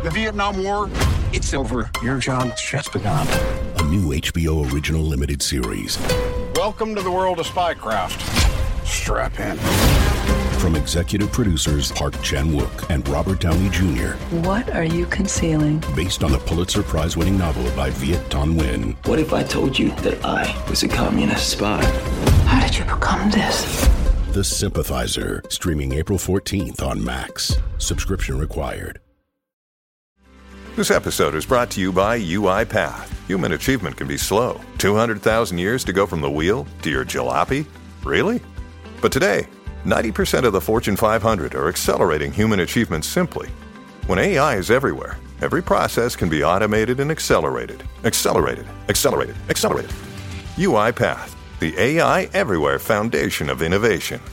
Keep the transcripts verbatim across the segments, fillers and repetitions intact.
The Vietnam War, it's over. Your job's just begun. A new H B O original limited series. Welcome to the world of spycraft. Strap in. From executive producers Park Chan-wook and Robert Downey Junior What are you concealing? Based on the Pulitzer Prize-winning novel by Viet Thanh Nguyen. What if I told you that I was a communist spy? How did you become this? The Sympathizer, streaming April fourteenth on Max. Subscription required. This episode is brought to you by UiPath. Human achievement can be slow. two hundred thousand years to go from the wheel to your jalopy? Really? But today, ninety percent of the Fortune five hundred are accelerating human achievement simply. When A I is everywhere, every process can be automated and accelerated. Accelerated, accelerated, accelerated. UiPath, the A I everywhere foundation of innovation.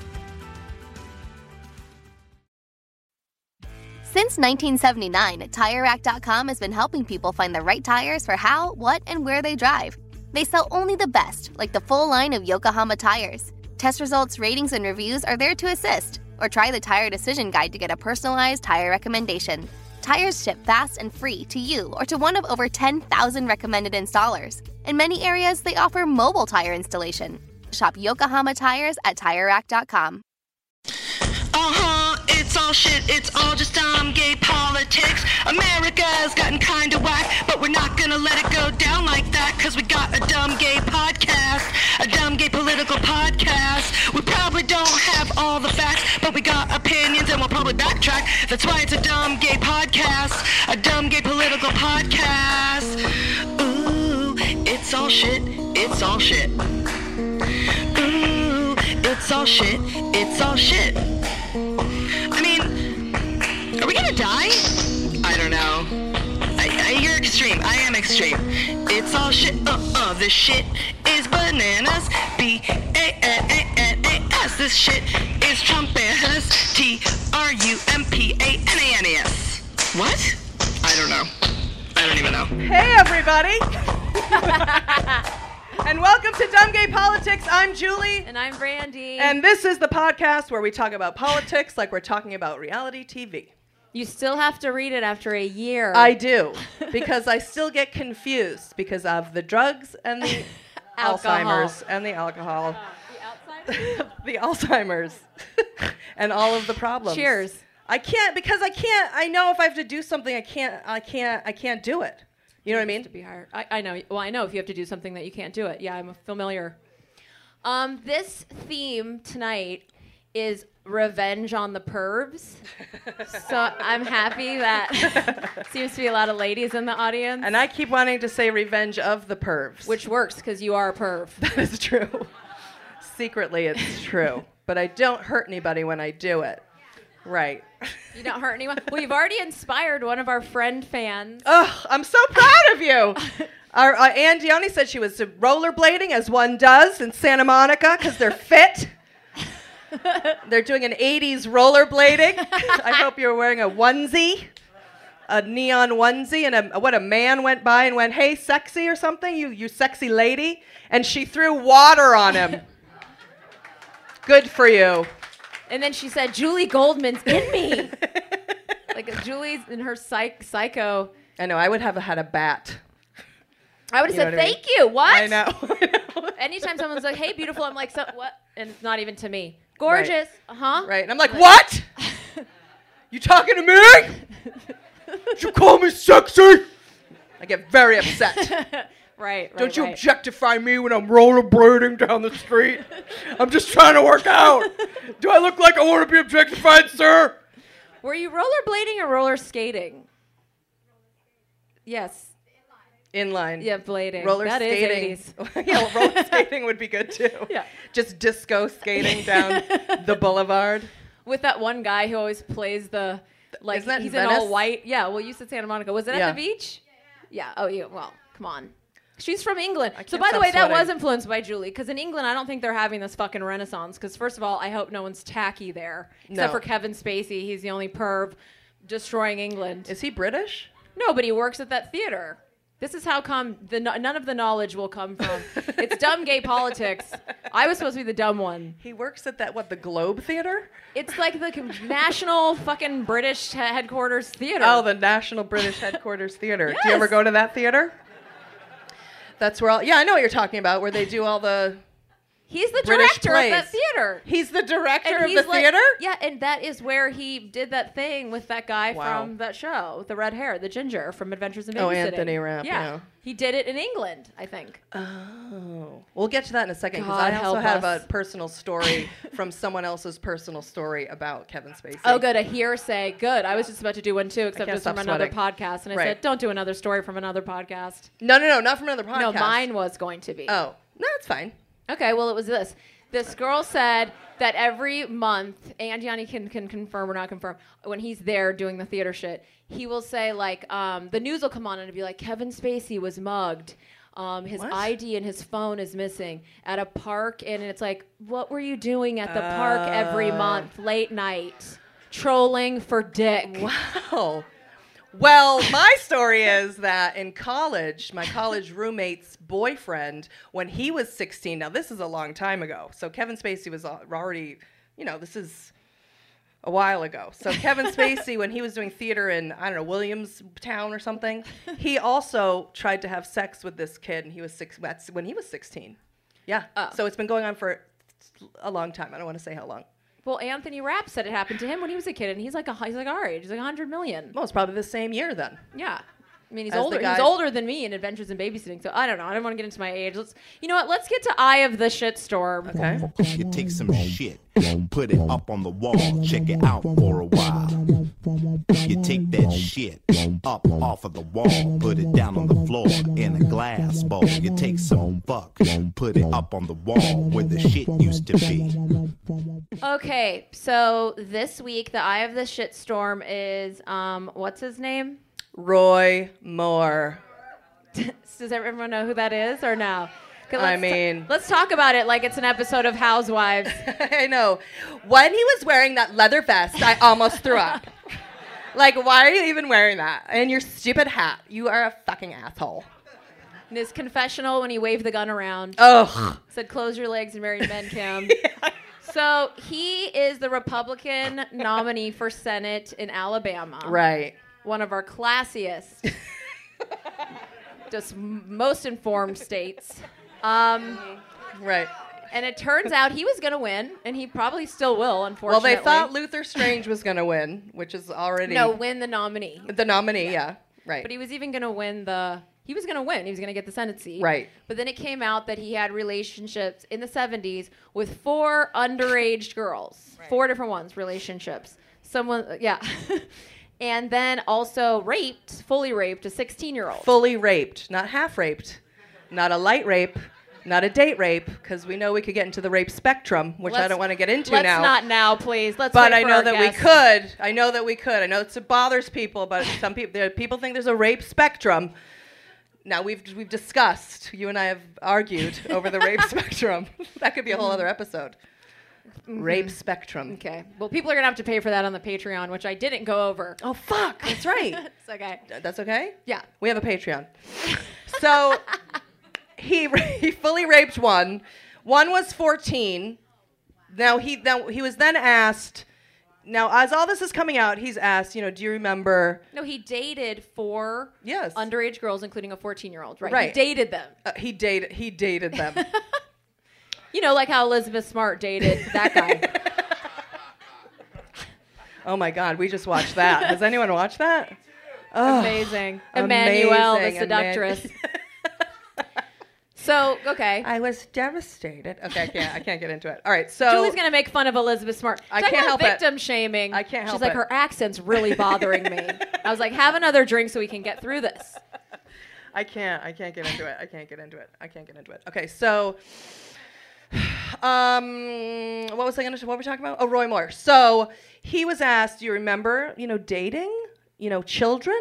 Since nineteen seventy-nine, Tire Rack dot com has been helping people find the right tires for how, what, and where they drive. They sell only the best, like the full line of Yokohama tires. Test results, ratings, and reviews are there to assist. Or try the Tire Decision Guide to get a personalized tire recommendation. Tires ship fast and free to you or to one of over ten thousand recommended installers. In many areas, they offer mobile tire installation. Shop Yokohama tires at Tire Rack dot com. Uh-huh, it's all shit, it's all just dumb gay politics. America's gotten kinda whack, but we're not gonna let it go down like that, cause we got a dumb gay podcast, a dumb gay political podcast. We probably don't have all the facts, but we got opinions and we'll probably backtrack. That's why it's a dumb gay podcast, a dumb gay political podcast. Ooh, it's all shit, it's all shit. Ooh, it's all shit, it's all shit. I mean, are we gonna die? I don't know. I, I, you're extreme. I am extreme. It's all shit. Uh-uh. This shit is bananas. B A N A N A S. This shit is Trumpanas. T R U M P A N A N A S. What? I don't know. I don't even know. Hey, everybody. And welcome to Dumb Gay Politics. I'm Julie. And I'm Brandy. And this is the podcast where we talk about politics like we're talking about reality T V. You still have to read it after a year. I do, because I still get confused because of the drugs and the Alzheimer's and the alcohol. Uh, the Alzheimer's? The Alzheimer's and all of the problems. Cheers. I can't, because I can't, I know if I have to do something, I can't, I can't, I can't do it. You know what I mean? To be hired. I, I know. Well, I know if you have to do something that you can't do it. Yeah, I'm familiar. Um, this theme tonight is revenge on the pervs. So I'm happy that seems to be a lot of ladies in the audience. And I keep wanting to say revenge of the pervs. Which works because you are a perv. That is true. Secretly, it's true. But I don't hurt anybody when I do it. Right. You don't hurt anyone? Well, you've already inspired one of our friend fans. Ugh, I'm so proud of you. Our uh, Ann Dione said she was rollerblading, as one does, in Santa Monica, because they're fit. They're doing an eighties rollerblading. I hope you're wearing a onesie, a neon onesie, and a, what, a man went by and went, hey, sexy or something, you, you sexy lady, and she threw water on him. Good for you. And then she said, Julie Goldman's in me. Like Julie's in her psych- psycho. I know, I would have had a bat. I would have You said, know what I thank you. What? I know. I know. Anytime someone's like, hey, beautiful, I'm like, so what? And it's not even to me. Gorgeous. Right. Uh-huh. Right. And I'm like, what? You talking to me? Did you call me sexy? I get very upset. Right, right, Don't you right. objectify me when I'm rollerblading down the street? I'm just trying to work out. Do I look like I want to be objectified, sir? Were you rollerblading or roller skating? Yes. Inline. Yeah, blading. Roller that skating. Is Yeah, roller skating would be good too. Yeah. Just disco skating down the boulevard. With that one guy who always plays the, like, Isn't that he's Venice? in all white. Yeah, well, you said Santa Monica. Was it Yeah. at the beach? Yeah. Oh, yeah. Well, come on. She's from England. So, can't by the stop way, that sweating. was influenced by Julie. Because in England, I don't think they're having this fucking renaissance. Because, first of all, I hope no one's tacky there. Except No. for Kevin Spacey. He's the only perv destroying England. Is he British? No, but he works at that theater. This is how come the none of the knowledge will come from. It's dumb gay politics. I was supposed to be the dumb one. He works at that, what, the Globe Theatre? It's like the national fucking British headquarters theater. Oh, the National British Headquarters Theatre. Yes. Do you ever go to that theater? That's where all, yeah, I know what you're talking about, where they do all the He's the British director plays. of that theater. He's the director And of he's the like- theater? Yeah, and that is where he did that thing with that guy Wow. from that show, with the red hair, the ginger from Adventures in Babysitting. Oh, Anthony Rapp, yeah. He did it in England, I think. Oh. We'll get to that in a second, because God I also help have us. a personal story from someone else's personal story about Kevin Spacey. Oh, good, a hearsay. Good. I was just about to do one too, except can't it was from stop another sweating. podcast. And I Right. said, don't do another story from another podcast. No, no, no, not from another podcast. No, mine was going to be. Oh, no, it's fine. Okay, well, it was this. This girl said that every month, and Yanni can, can confirm or not confirm, when he's there doing the theater shit, he will say, like, um, the news will come on and it'll be like, Kevin Spacey was mugged. Um, his What? I D and his phone is missing at a park. And it's like, what were you doing at the park every Uh. month, late night? Trolling for dick. Wow. Well, my story is that in college, my college roommate's boyfriend, when he was sixteen, now this is a long time ago, so Kevin Spacey was al- already, you know, this is a while ago. So Kevin Spacey, when he was doing theater in, I don't know, Williamstown or something, he also tried to have sex with this kid, and he was six, that's when he was sixteen. Yeah. Oh. So it's been going on for a long time. I don't want to say how long. Well, Anthony Rapp said it happened to him when he was a kid, and he's like a, he's like our age. He's like one hundred million. Well, it's probably the same year then. Yeah. I mean, he's As the older. guy- He's older than me in Adventures in Babysitting. So I don't know. I don't want to get into my age. Let's, you know what? Let's get to Eye of the Shitstorm. Okay. You take some shit, put it up on the wall, check it out for a while. You take that shit up off of the wall, put it down on the floor in a glass bowl. You take some fuck, put it up on the wall where the shit used to be. Okay, so this week the Eye of the Shitstorm is um, what's his name? Roy Moore. Does everyone know who that is or no? 'Cause I let's ta- mean- let's talk about it like it's an episode of Housewives. I know. When he was wearing that leather vest, I almost threw up. Like, why are you even wearing that? And your stupid hat. You are a fucking asshole. In his confessional when he waved the gun around, Ugh. said, "Close your legs and marry men, Kim." So he is the Republican nominee for Senate in Alabama. Right. One of our classiest, just m- most informed states. Um, Right. and it turns out he was going to win, and he probably still will, Well, unfortunately. they thought Luther Strange was going to win, which is already No, win the nominee. the nominee, yeah. Right. But he was even going to win the... He was going to win. He was going to get the Senate seat. Right. But then it came out that he had relationships in the seventies with four underage girls. Right. Four different ones, relationships. Someone, yeah. And then also raped, fully raped, a sixteen-year-old. Fully raped, not half raped, not a light rape, not a date rape, because we know we could get into the rape spectrum, which I Let's- don't want to get into Let's now. not now, please. Let's But wait I for know our that guest. we could. I know that we could. I know it bothers people, but some people there, people think there's a rape spectrum. Now we've we've discussed. You and I have argued over the rape spectrum. That could be a whole other episode. Mhm. Rape spectrum. Okay. Well, people are gonna have to pay for that on the Patreon, which I didn't go over. Oh fuck! That's right. It's okay. That's okay. Yeah. We have a Patreon. So he he fully raped one. One was fourteen. Now he now he was then asked. Now, as all this is coming out, he's asked, you know, do you remember? No, he dated four Yes. underage girls, including a fourteen-year-old. Right. Right. He dated them. Uh, he dated. He dated them. You know, like how Elizabeth Smart dated that guy. Oh my God, we just watched that. Has anyone watched that? Oh, Amazing. Emmanuel, the amazing, seductress. Eman- So, okay. I was devastated. Okay, I can't. I can't get into it. All right, so Julie's gonna make fun of Elizabeth Smart. I Talk can't about help it. victim shaming. I can't help She's like, it. her accent's really bothering me. I was like, have another drink so we can get through this. I can't. I can't get into it. I can't get into it. I can't get into it. Okay, so, um, what was I gonna? What were we talking about? Oh, Roy Moore. So he was asked, "Do you remember, you know, dating, you know, children?"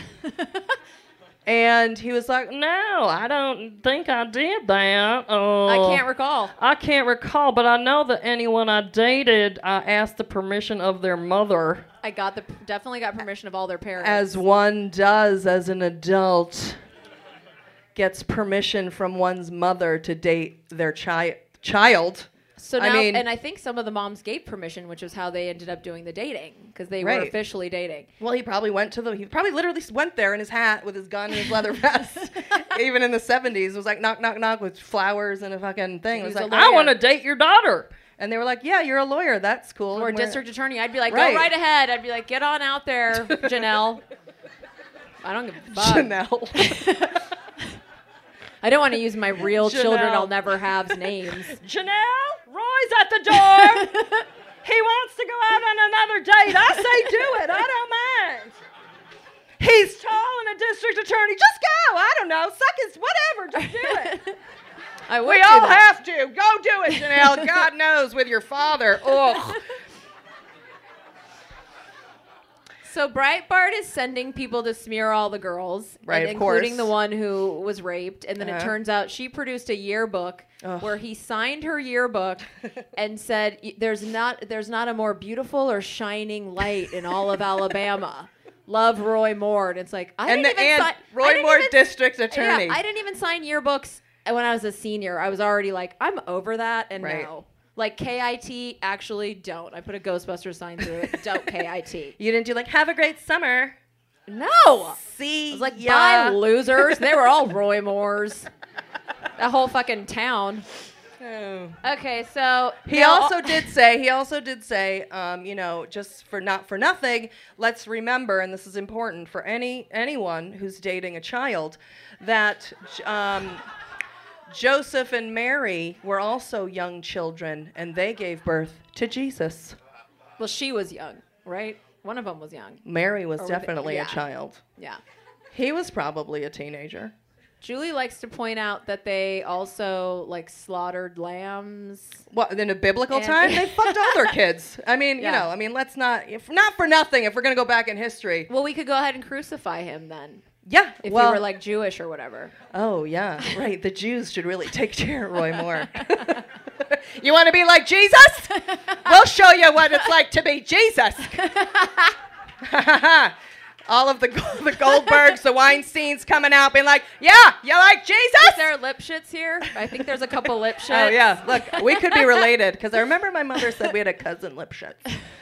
And he was like, "No, I don't think I did that. Uh, I can't recall. I can't recall, but I know that anyone I dated, I asked the permission of their mother, I got the definitely got permission of all their parents. as one does as an adult." gets permission from one's mother to date their chi- child. So now, I mean, and I think some of the moms gave permission, which is how they ended up doing the dating, because they Right. were officially dating. well, he probably went to the. He probably literally went there in his hat with his gun and his leather vest. Even in the seventies, it was like knock, knock, knock with flowers and a fucking thing. It He was was like, a I lawyer. want to date your daughter. And they were like, yeah, you're a lawyer. That's cool. Or And we're- district attorney. I'd be like, Right. go right ahead. I'd be like, get on out there, Janelle. I don't give a fuck. Janelle. I don't want to use my real Janelle. children I'll never have's names. Janelle, Roy's at the door. He wants to go out on another date. I say do it. I don't mind. He's tall and a district attorney. Just go. I don't know. Suck his whatever. Just do it. I would We do all that. have to. Go do it, Janelle. God knows with your father. Ugh. So Breitbart is sending people to smear all the girls, Right, and of including course. the one who was raped. And then it Uh-huh. turns out she produced a yearbook Ugh. where he signed her yearbook and said, "Y- "There's not, there's not a more beautiful or shining light in all of Alabama. Love, Roy Moore." And it's like, I And didn't the even and sign. I Roy didn't Moore, even- district attorney. Yeah, I didn't even sign yearbooks when I was a senior. I was already like, I'm over that, and Right. no. Like K I T, actually don't. I put a Ghostbusters sign through it. Don't K I T. You didn't do like, have a great summer. No. See, I was like, ya. bye, losers. They were all Roy Moores. That whole fucking town. Oh. Okay, so He now- also did say, he also did say, um, you know, just for not for nothing, let's remember, and this is important for any anyone who's dating a child, that um, Joseph and Mary were also young children, and they gave birth to Jesus. Well, she was young, right? One of them was young. Mary was Or were they- definitely yeah. a child. Yeah. He was probably a teenager. Julie likes to point out that they also like slaughtered lambs. What, in a biblical And- time? They fucked all their kids. I mean, Yeah. you know, I mean, let's not, if not for nothing, if we're going to go back in history. Well, we could go ahead and crucify him then. Yeah. If well, you were like Jewish or whatever. Oh, yeah, right. The Jews should really take care of Roy Moore. You want to be like Jesus? We'll show you what it's like to be Jesus. All of the, the Goldbergs, the Weinsteins coming out being like, yeah, you like Jesus? Is there lip shits here? I think there's a couple lip shits. Oh, yeah. Look, we could be related because I remember my mother said we had a cousin lip shit.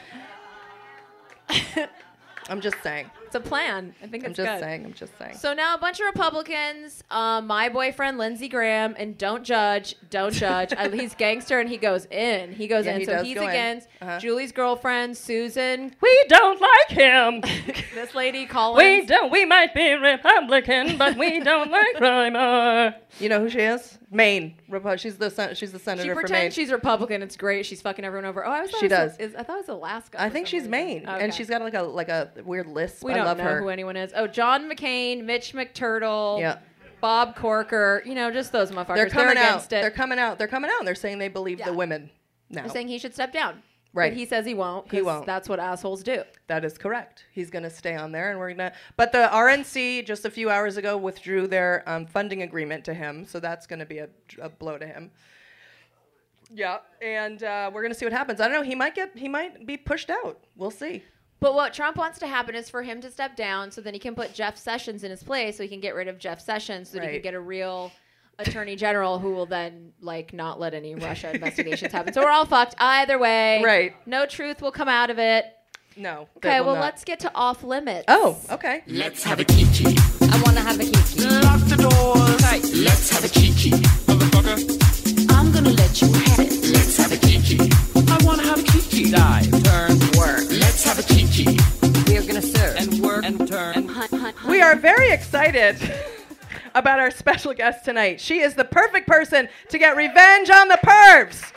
I'm just saying. It's a plan. I think I'm it's just good. saying. I'm just saying. So now a bunch of Republicans, um, my boyfriend Lindsey Graham, and don't judge, don't judge. I, he's gangster and he goes in. He goes Yeah, in. he so does he's go in. against Uh-huh. Julie's girlfriend Susan. We don't like him. This lady Collins. We don't. We might be Republican, but we don't like Roy Moore. You know who she is? Maine. Repu- She's the sen- she's the She senator for Maine. pretends she's Republican. It's great. She's fucking everyone over. Oh, I was. She it was, does. Is, I thought it was Alaska. I for think some she's reason. Maine, Okay. and she's got like a like a weird lisp. We I don't love know her. who anyone is. Oh, John McCain, Mitch McTurtle. Yeah. Bob Corker. You know, just those motherfuckers. They're coming out. against it. They're coming out. They're coming out. And they're saying they believe Yeah. the women now. They're saying he should step down. Right. But he says he won't. He 'cause won't. That's what assholes do. That is correct. He's going to stay on there, and we're going to. But the R N C just a few hours ago withdrew their um, funding agreement to him, so that's going to be a, a blow to him. Yeah, and uh, we're going to see what happens. I don't know. He might get. He might be pushed out. We'll see. But what Trump wants to happen is for him to step down, so then he can put Jeff Sessions in his place, so he can get rid of Jeff Sessions, so that he Right. can get a real attorney general who will then like not let any Russia investigations happen. So we're all fucked either way. Right. No truth will come out of it. No. they Okay. will Well, not. let's get to off limits. Oh, okay. Let's have a kiki. I want to have a kiki. Lock the doors. Let's have a kiki. Motherfucker. I'm gonna let you have it. Let's have a kiki. I wanna have a kiki. Dive, turn, work. Let's have a kiki. We are gonna serve and work and turn and hunt, hunt, hunt. We are very excited about our special guest tonight. She is the perfect person to get revenge on the pervs.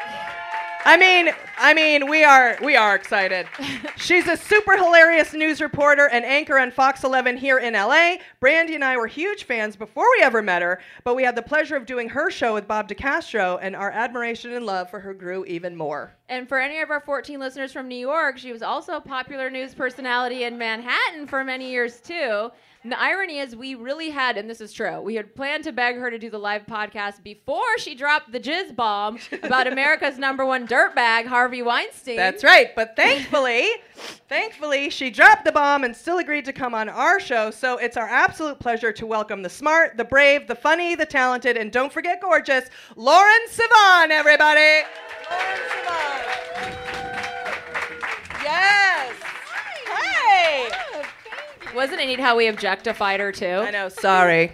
I mean, I mean, we are we are excited. She's a super hilarious news reporter and anchor on Fox eleven here in L A. Brandy and I were huge fans before we ever met her, but we had the pleasure of doing her show with Bob DeCastro, and our admiration and love for her grew even more. And for any of our fourteen listeners from New York, she was also a popular news personality in Manhattan for many years, too. And the irony is we really had, and this is true, we had planned to beg her to do the live podcast before she dropped the jizz bomb about America's number one dirtbag, Harvey Harvey Weinstein. That's right. But thankfully, thankfully, she dropped the bomb and still agreed to come on our show. So it's our absolute pleasure to welcome the smart, the brave, the funny, the talented, and don't forget gorgeous, Lauren Sivan, everybody. Lauren Sivan. Yes. Hey. Wasn't it neat how we objectified her, too? I know, sorry.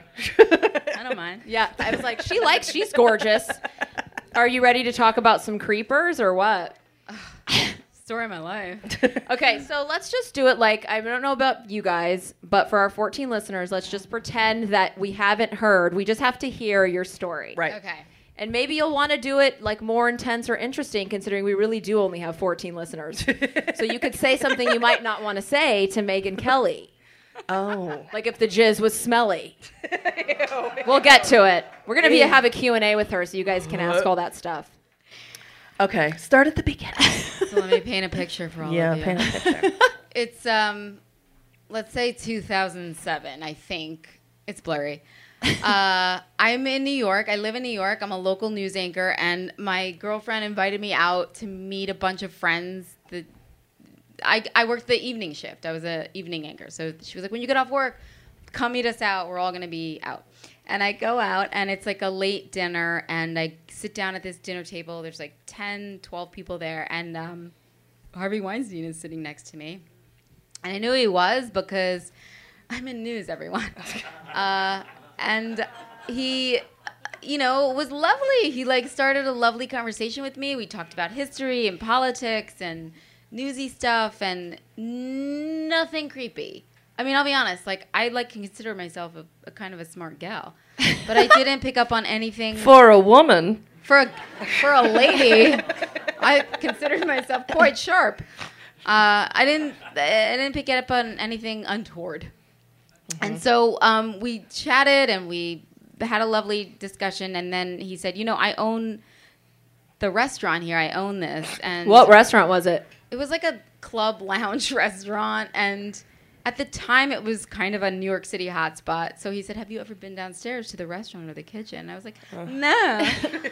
I don't mind. Yeah, I was like, she likes, she's gorgeous. Are you ready to talk about some creepers or what? Story of my life. Okay, so let's just do it like, I don't know about you guys, but for our fourteen listeners, let's just pretend that we haven't heard. We just have to hear your story. Right. Okay. And maybe you'll want to do it like more intense or interesting, considering we really do only have fourteen listeners. So you could say something you might not want to say to Megyn Kelly. Oh. Like if the jizz was smelly. We'll get to it. We're going to be have a Q and A with her so you guys can ask all that stuff. Okay, start at the beginning. So let me paint a picture for all yeah, of you. paint a picture. It's, um, let's say two thousand seven, I think. It's blurry. Uh, I'm in New York. I live in New York. I'm a local news anchor, and my girlfriend invited me out to meet a bunch of friends that I, I worked the evening shift. I was an evening anchor. So she was like, when you get off work, come meet us out. We're all going to be out. And I go out, and it's like a late dinner, and I sit down at this dinner table. There's like ten, twelve people there, and um, Harvey Weinstein is sitting next to me. And I knew he was because I'm in news, everyone. Uh, and he, you know, was lovely. He, like, started a lovely conversation with me. We talked about history and politics and newsy stuff and nothing creepy. I mean, I'll be honest. Like, I like consider myself a, a kind of a smart gal, but I didn't pick up on anything. For a woman, for a for a lady, I considered myself quite sharp. Uh, I didn't I didn't pick up on anything untoward, mm-hmm. and so um, we chatted and we had a lovely discussion. And then he said, "You know, I own the restaurant here. I own this." And what restaurant was it? It was like a club lounge restaurant, and at the time, it was kind of a New York City hotspot. So he said, have you ever been downstairs to the restaurant or the kitchen? And I was like, oh. no.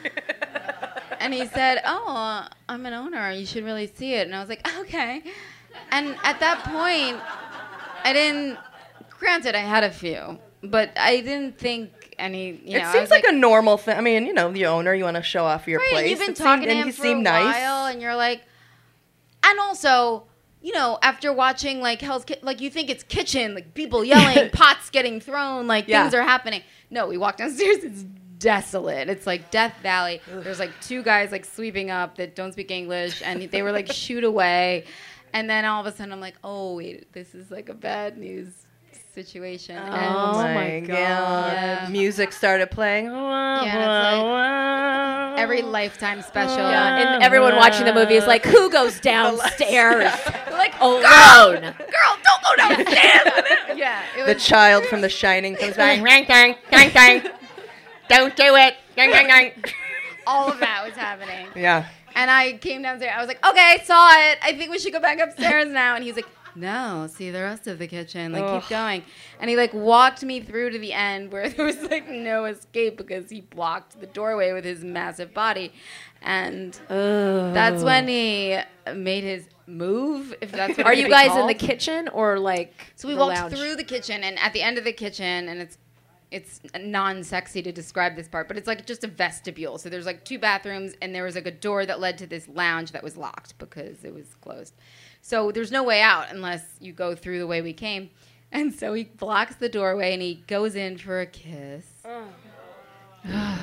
And he said, oh, I'm an owner. You should really see it. And I was like, okay. And at that point, I didn't, granted, I had a few, but I didn't think any, you know. It seems like, like a normal thing. I mean, you know, the owner, you want to show off your right, place. You've been it talking seemed, to him he for seemed a nice. while, and you're like, and also, you know, after watching, like, Hell's Kitchen, like, you think it's kitchen, like, people yelling, pots getting thrown, like, yeah. things are happening. No, we walk downstairs, it's desolate. It's, like, Death Valley. There's, like, two guys, like, sweeping up that don't speak English, and they were, like, shoot away. And then all of a sudden, I'm like, oh, wait, this is, like, a bad news situation. Oh, and my God. Yeah. Music started playing. Yeah, it's like every Lifetime special. Yeah, and everyone watching the movie is like, who goes downstairs? Like, alone. Girl, girl, don't go downstairs. Yeah. It was the child from The Shining comes back. Dang, dang, dang, dang. Don't do it. Dang, dang, dang. All of that was happening. Yeah. And I came downstairs. I was like, okay, saw it. I think we should go back upstairs now. And he's like, no, see the rest of the kitchen. Like, Ugh. keep going. And he, like, walked me through to the end where there was, like, no escape because he blocked the doorway with his massive body. And Ugh. that's when he made his move, if that's what Are it you be guys called. in the kitchen or, like, So we the walked lounge? through the kitchen, and at the end of the kitchen, and it's it's non-sexy to describe this part, but it's, like, just a vestibule. So there's, like, two bathrooms, and there was, like, a door that led to this lounge that was locked because it was closed. So there's no way out unless you go through the way we came. And so he blocks the doorway, and he goes in for a kiss. Oh.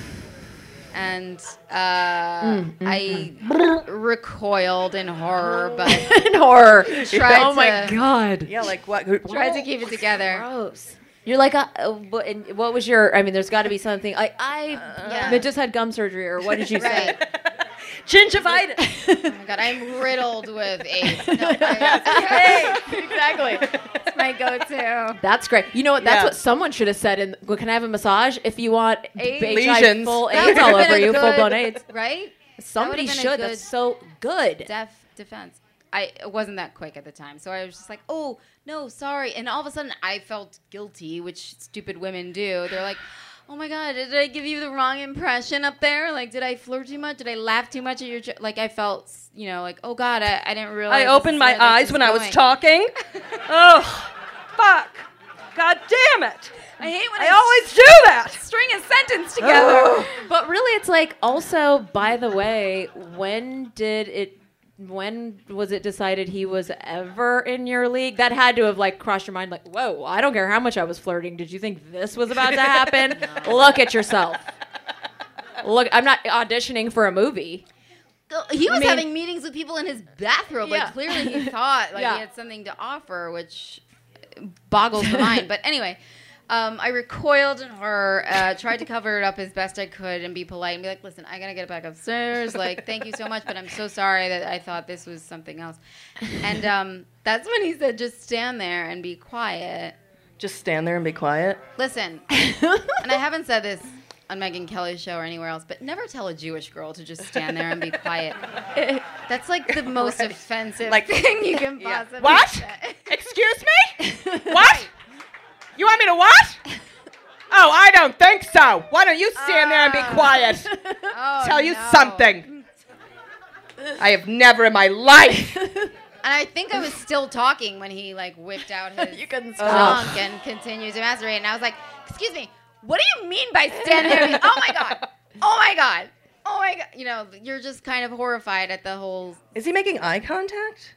And uh, mm, mm, I mm. recoiled in horror, but in horror. Tried oh to, my God! Yeah, like what? Tried to keep it together. Gross. You're like, a, uh, what, what was your? I mean, there's got to be something. I, I uh, yeah. just had gum surgery, or what did you right. say? Gingivitis. Oh my God, I'm riddled with AIDS. No, I, hey, exactly. It's my go-to. That's great. You know what? That's yeah. what someone should have said. In, well, can I have a massage if you want AIDS. Lesions. full AIDS all over you, full blown AIDS? Right? Somebody that should. That's so good. Def defense. I it wasn't that quick at the time, so I was just like, "Oh no, sorry." And all of a sudden, I felt guilty, which stupid women do. They're like, oh my God, did I give you the wrong impression up there? Like, did I flirt too much? Did I laugh too much at your joke? Like, I felt, you know, like, oh God, I, I didn't realize. I opened my eyes when I was talking. Oh, fuck. God damn it. I hate when I always do that. String a sentence together. But really, it's like, also, by the way, when did it, when was it decided he was ever in your league? That had to have, like, crossed your mind, like, whoa, I don't care how much I was flirting. Did you think this was about to happen? No. Look at yourself. Look, I'm not auditioning for a movie. He was I mean, having meetings with people in his bathrobe. Yeah. Like, clearly he thought, like, Yeah. he had something to offer, which boggles the mind. But anyway... Um, I recoiled in horror, uh, tried to cover it up as best I could and be polite and be like, listen, I gotta get back upstairs. Like, thank you so much, but I'm so sorry that I thought this was something else. And um, that's when he said, just stand there and be quiet. Just stand there and be quiet? Listen, and I haven't said this on Megyn Kelly's show or anywhere else, but never tell a Jewish girl to just stand there and be quiet. That's like the most right. offensive like, thing you can yeah. possibly what? say. Excuse me? What? You want me to what? Oh, I don't think so. Why don't you stand uh, there and be quiet? Oh, Tell you no. something. I have never in my life. And I think I was still talking when he like whipped out his you couldn't skunk uh. and continued to masturbate. And I was like, excuse me, what do you mean by stand there? And oh my God. Oh my God. Oh my God. You know, you're just kind of horrified at the whole. Is he making eye contact?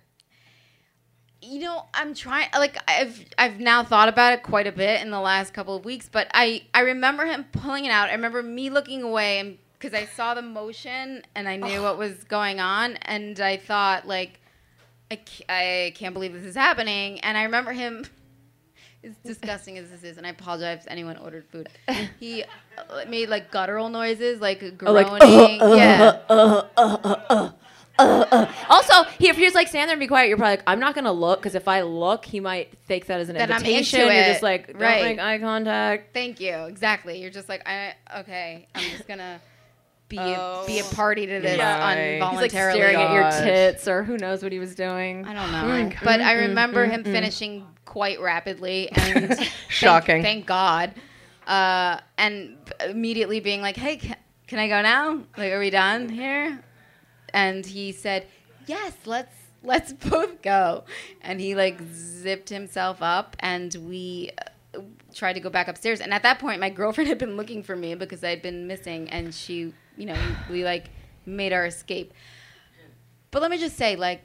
You know, I'm trying, like, I've I've now thought about it quite a bit in the last couple of weeks, but I, I remember him pulling it out. I remember me looking away and because I saw the motion and I knew oh. what was going on, and I thought, like, I can't, I can't believe this is happening. And I remember him, as disgusting as this is, and I apologize if anyone ordered food, he made, like, guttural noises, like groaning. Oh, like, uh, uh, yeah. Uh, uh, uh, uh. Uh, uh. Also, he, if you're just like stand there and be quiet, you're probably like, I'm not gonna look because if I look, he might take that as an then invitation. I'm into You're it. just like, don't right. make eye contact. Thank you. Exactly. You're just like, I okay. I'm just gonna be oh. a, be a party to this right. involuntarily. He's like staring at your tits, or who knows what he was doing. I don't know. Oh but I remember mm, him mm, finishing quite rapidly, and shocking. Thank, thank God. Uh, and immediately being like, Hey, can, can I go now? Like, are we done here? And he said, yes, let's let's both go. And he like zipped himself up, and we uh, tried to go back upstairs. And at that point, my girlfriend had been looking for me because I'd been missing, and she, you know, we, we like made our escape. But let me just say, like,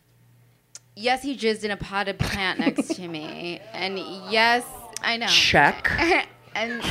yes, he jizzed in a potted plant next to me, and yes, I know. Check. And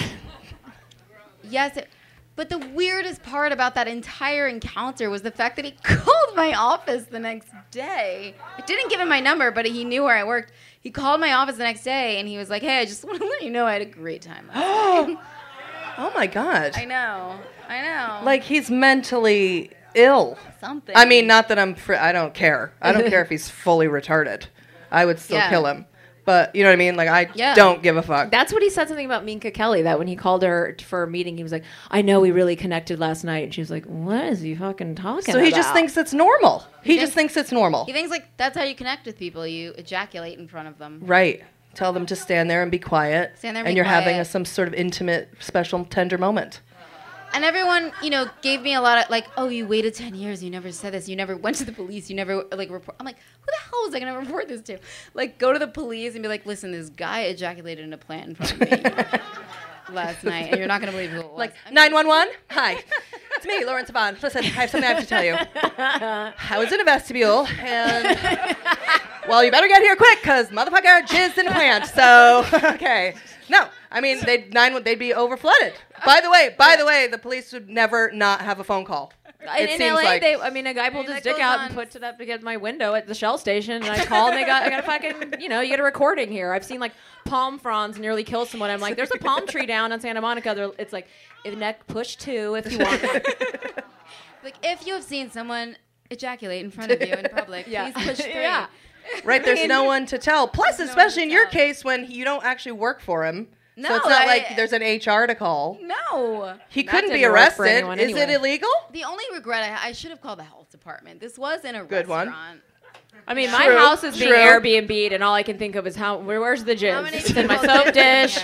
yes. It, But the weirdest part about that entire encounter was the fact that he called my office the next day. I didn't give him my number, but he knew where I worked. He called my office the next day, and he was like, hey, I just want to let you know I had a great time last night. Oh, my God. I know. I know. Like, he's mentally ill. Something. I mean, not that I'm... Fr- I don't care. I don't care if he's fully retarded. I would still Yeah. kill him. But, you know what I mean? Like, I Yeah. don't give a fuck. That's what he said something about Minka Kelly, that when he called her for a meeting, he was like, I know we really connected last night. And she was like, what is he fucking talking So about? he just thinks it's normal. He, He just thinks- thinks it's normal. He thinks, like, that's how you connect with people. You ejaculate in front of them. Right. Tell them to stand there and be quiet. Stand there and and be you're having quiet. a, some sort of intimate, special, tender moment. And everyone, you know, gave me a lot of, like, oh, you waited ten years. You never said this. You never went to the police. You never, like, report. I'm like, who the hell was I going to report this to? Like, go to the police and be like, listen, this guy ejaculated in a plant in front of me last night, and you're not going to believe who it was. Like, nine one one? Hi. It's me, Lauren Saban. Listen, I have something I have to tell you. I was in a vestibule, and, well, you better get here quick, because motherfucker jizzed in a plant. So, okay. No, I mean, they'd, nine, they'd be overflooded. By the way, by the way, the police would never not have a phone call. In, It in seems L A, like- they, I mean, a guy pulled I mean, his that dick goes out on. and put it up against my window at the Shell station, and I called, and they got, I got a fucking, you know, you get a recording here. I've seen, like, palm fronds nearly kill someone. I'm like, there's a palm tree down on Santa Monica. They're, it's like, if neck push two if you want. Like, if you have seen someone ejaculate in front of you in public, Yeah. please push three. Yeah. Right, there's no one to tell. Plus, There's no especially one in to your tell. case, when he, you don't actually work for him. No, so it's not I- like there's an H R to call. No. He That couldn't be didn't work for arrested. anyone Is it anyway. illegal? The only regret I, I should have called the health department. This was in a Good one. restaurant. I mean, True, my house is being true. Airbnb'd, and all I can think of is how, where, where's the How jizz? many It's in my people soap live in dish. here?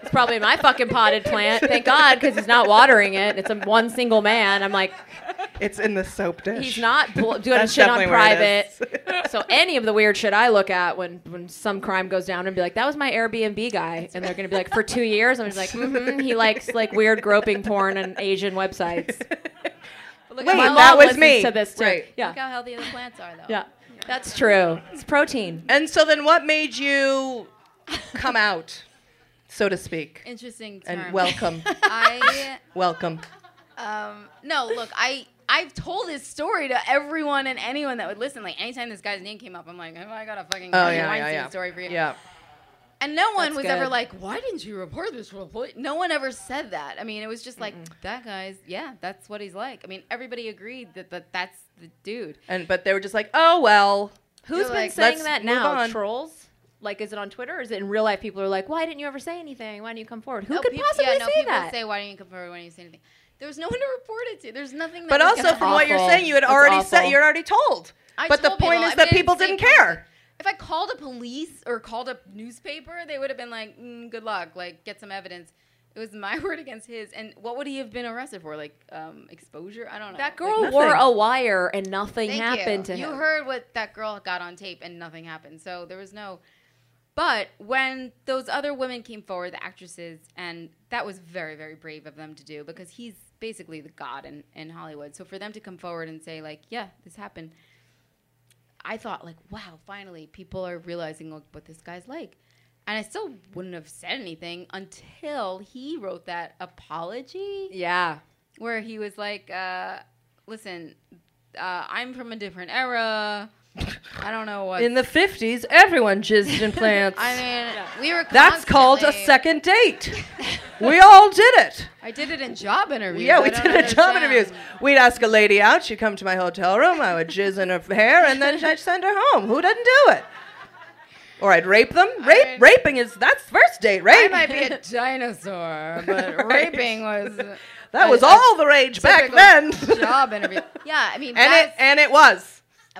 It's probably my fucking potted plant. Thank God, because he's not watering it. It's a one single man. I'm like, it's in the soap dish. he's not bl- doing That's shit on definitely where it private. So any of the weird shit I look at when, when some crime goes down and be like, that was my Airbnb guy. And they're going to be like, for two years? I'm just like, mm-hmm. He likes like weird groping porn and Asian websites. Look Wait, how that well- was listens me. to this too. Right. Yeah. Look how healthy the plants are, though. Yeah. That's true. It's protein. And so then what made you come out, so to speak? Interesting term. And welcome. I welcome. um no, look, I I've told this story to everyone and anyone that would listen. Like anytime this guy's name came up, I'm like, oh, I got a fucking Oh, Harvey yeah, yeah, Weinstein yeah. story for you. Yeah. And no one That's was good. ever like, why didn't you report this? No one ever said that. I mean, it was just like, that guy's, yeah, that's what he's like. I mean, everybody agreed that, that that's the dude. And but they were just like, oh well. Who's You're been like, saying let's that move now? on. Trolls? Like, is it on Twitter or is it in real life? People are like, why didn't you ever say anything? Why didn't you come forward? Who No, could peop- possibly yeah, no, say people that? say, why didn't you come forward? Why didn't you say anything? There was no one to report it to. There's nothing that But was also gonna- from what you're awful. saying, you had That's already awful. said you're already told. I but the told point people. is I that mean, people say didn't public- care. If I called a police or called a newspaper, they would have been like, mm, good luck, like, get some evidence. It was my word against his. And what would he have been arrested for? Like, um, exposure? I don't know. That Like, girl nothing. wore a wire and nothing Thank happened you. to You him. heard what that girl got on tape and nothing happened. So there was no... But when those other women came forward, the actresses, and that was very, very brave of them to do because he's basically the god in, in Hollywood. So for them to come forward and say, like, yeah, this happened, I thought, like, wow, finally, people are realizing look, what this guy's like. And I still wouldn't have said anything until he wrote that apology. Yeah. Where he was like, uh, listen, uh, I'm from a different era. I don't know what. In the fifties, everyone jizzed in plants. I mean, we were That's called a constantly- second date. We all did it. I did it in job interviews. Yeah, I we don't did it in job understand. interviews. We'd ask a lady out. She'd come to my hotel room. I would jizz in her hair, and then I'd send her home. Who didn't do it? Or I'd rape them. Rape, mean- raping is that's first date I rape. might be a dinosaur, but Right. raping was That a- was a all the rage back typical then. Job interview. Yeah, I mean, and it that's, and it was.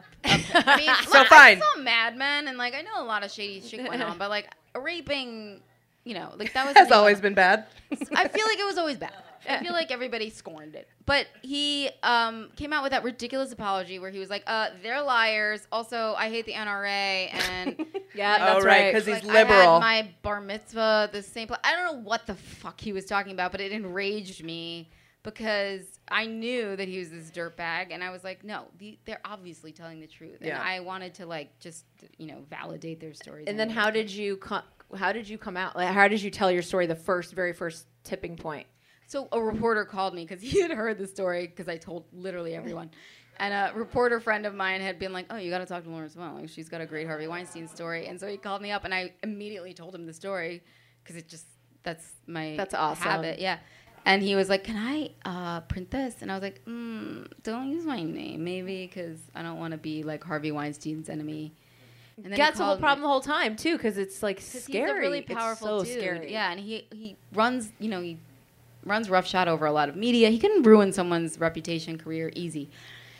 I mean, So look, fine. I saw Mad Men, and like I know a lot of shady shit went on, but like raping, you know, like that was Has something- always been bad. I feel like it was always bad. I feel like everybody scorned it. But he um, came out with that ridiculous apology where he was like, uh, they're liars. Also, I hate the N R A. And Yeah, Oh, that's right, right. 'cause he's like, liberal. I had my bar mitzvah the same place. I don't know what the fuck he was talking about, but it enraged me because I knew that he was this dirtbag. And I was like, no, the, they're obviously telling the truth. And Yeah. I wanted to, like, just, you know, validate their stories. And then how did you co- how did you come out? Like, how did you tell your story? The first, very first tipping point. So a reporter called me because he had heard the story because I told literally everyone. And a reporter friend of mine had been like, oh, you got to talk to Lawrence Welk. Like, she's got a great Harvey Weinstein story. And so he called me up, and I immediately told him the story because it just, that's my That's awesome. habit. Yeah. And he was like, can I uh, print this? And I was like, mm, don't use my name, maybe, because I don't want to be like Harvey Weinstein's enemy. And then he That's the whole called me- problem the whole time too, because it's like 'Cause scary. He's a really It's powerful so dude. scary. Yeah, and he he runs, you know, he runs roughshod over a lot of media. He can ruin someone's reputation, career, easy.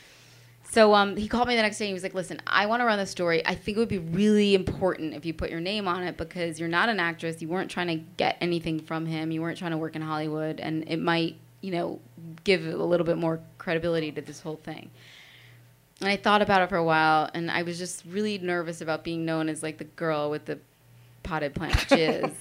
So um, he called me the next day and he was like, listen, I want to run this story. I think it would be really important if you put your name on it because you're not an actress. You weren't trying to get anything from him. You weren't trying to work in Hollywood. And it might, you know, give a little bit more credibility to this whole thing. And I thought about it for a while, and I was just really nervous about being known as, like, the girl with the potted plant jizz.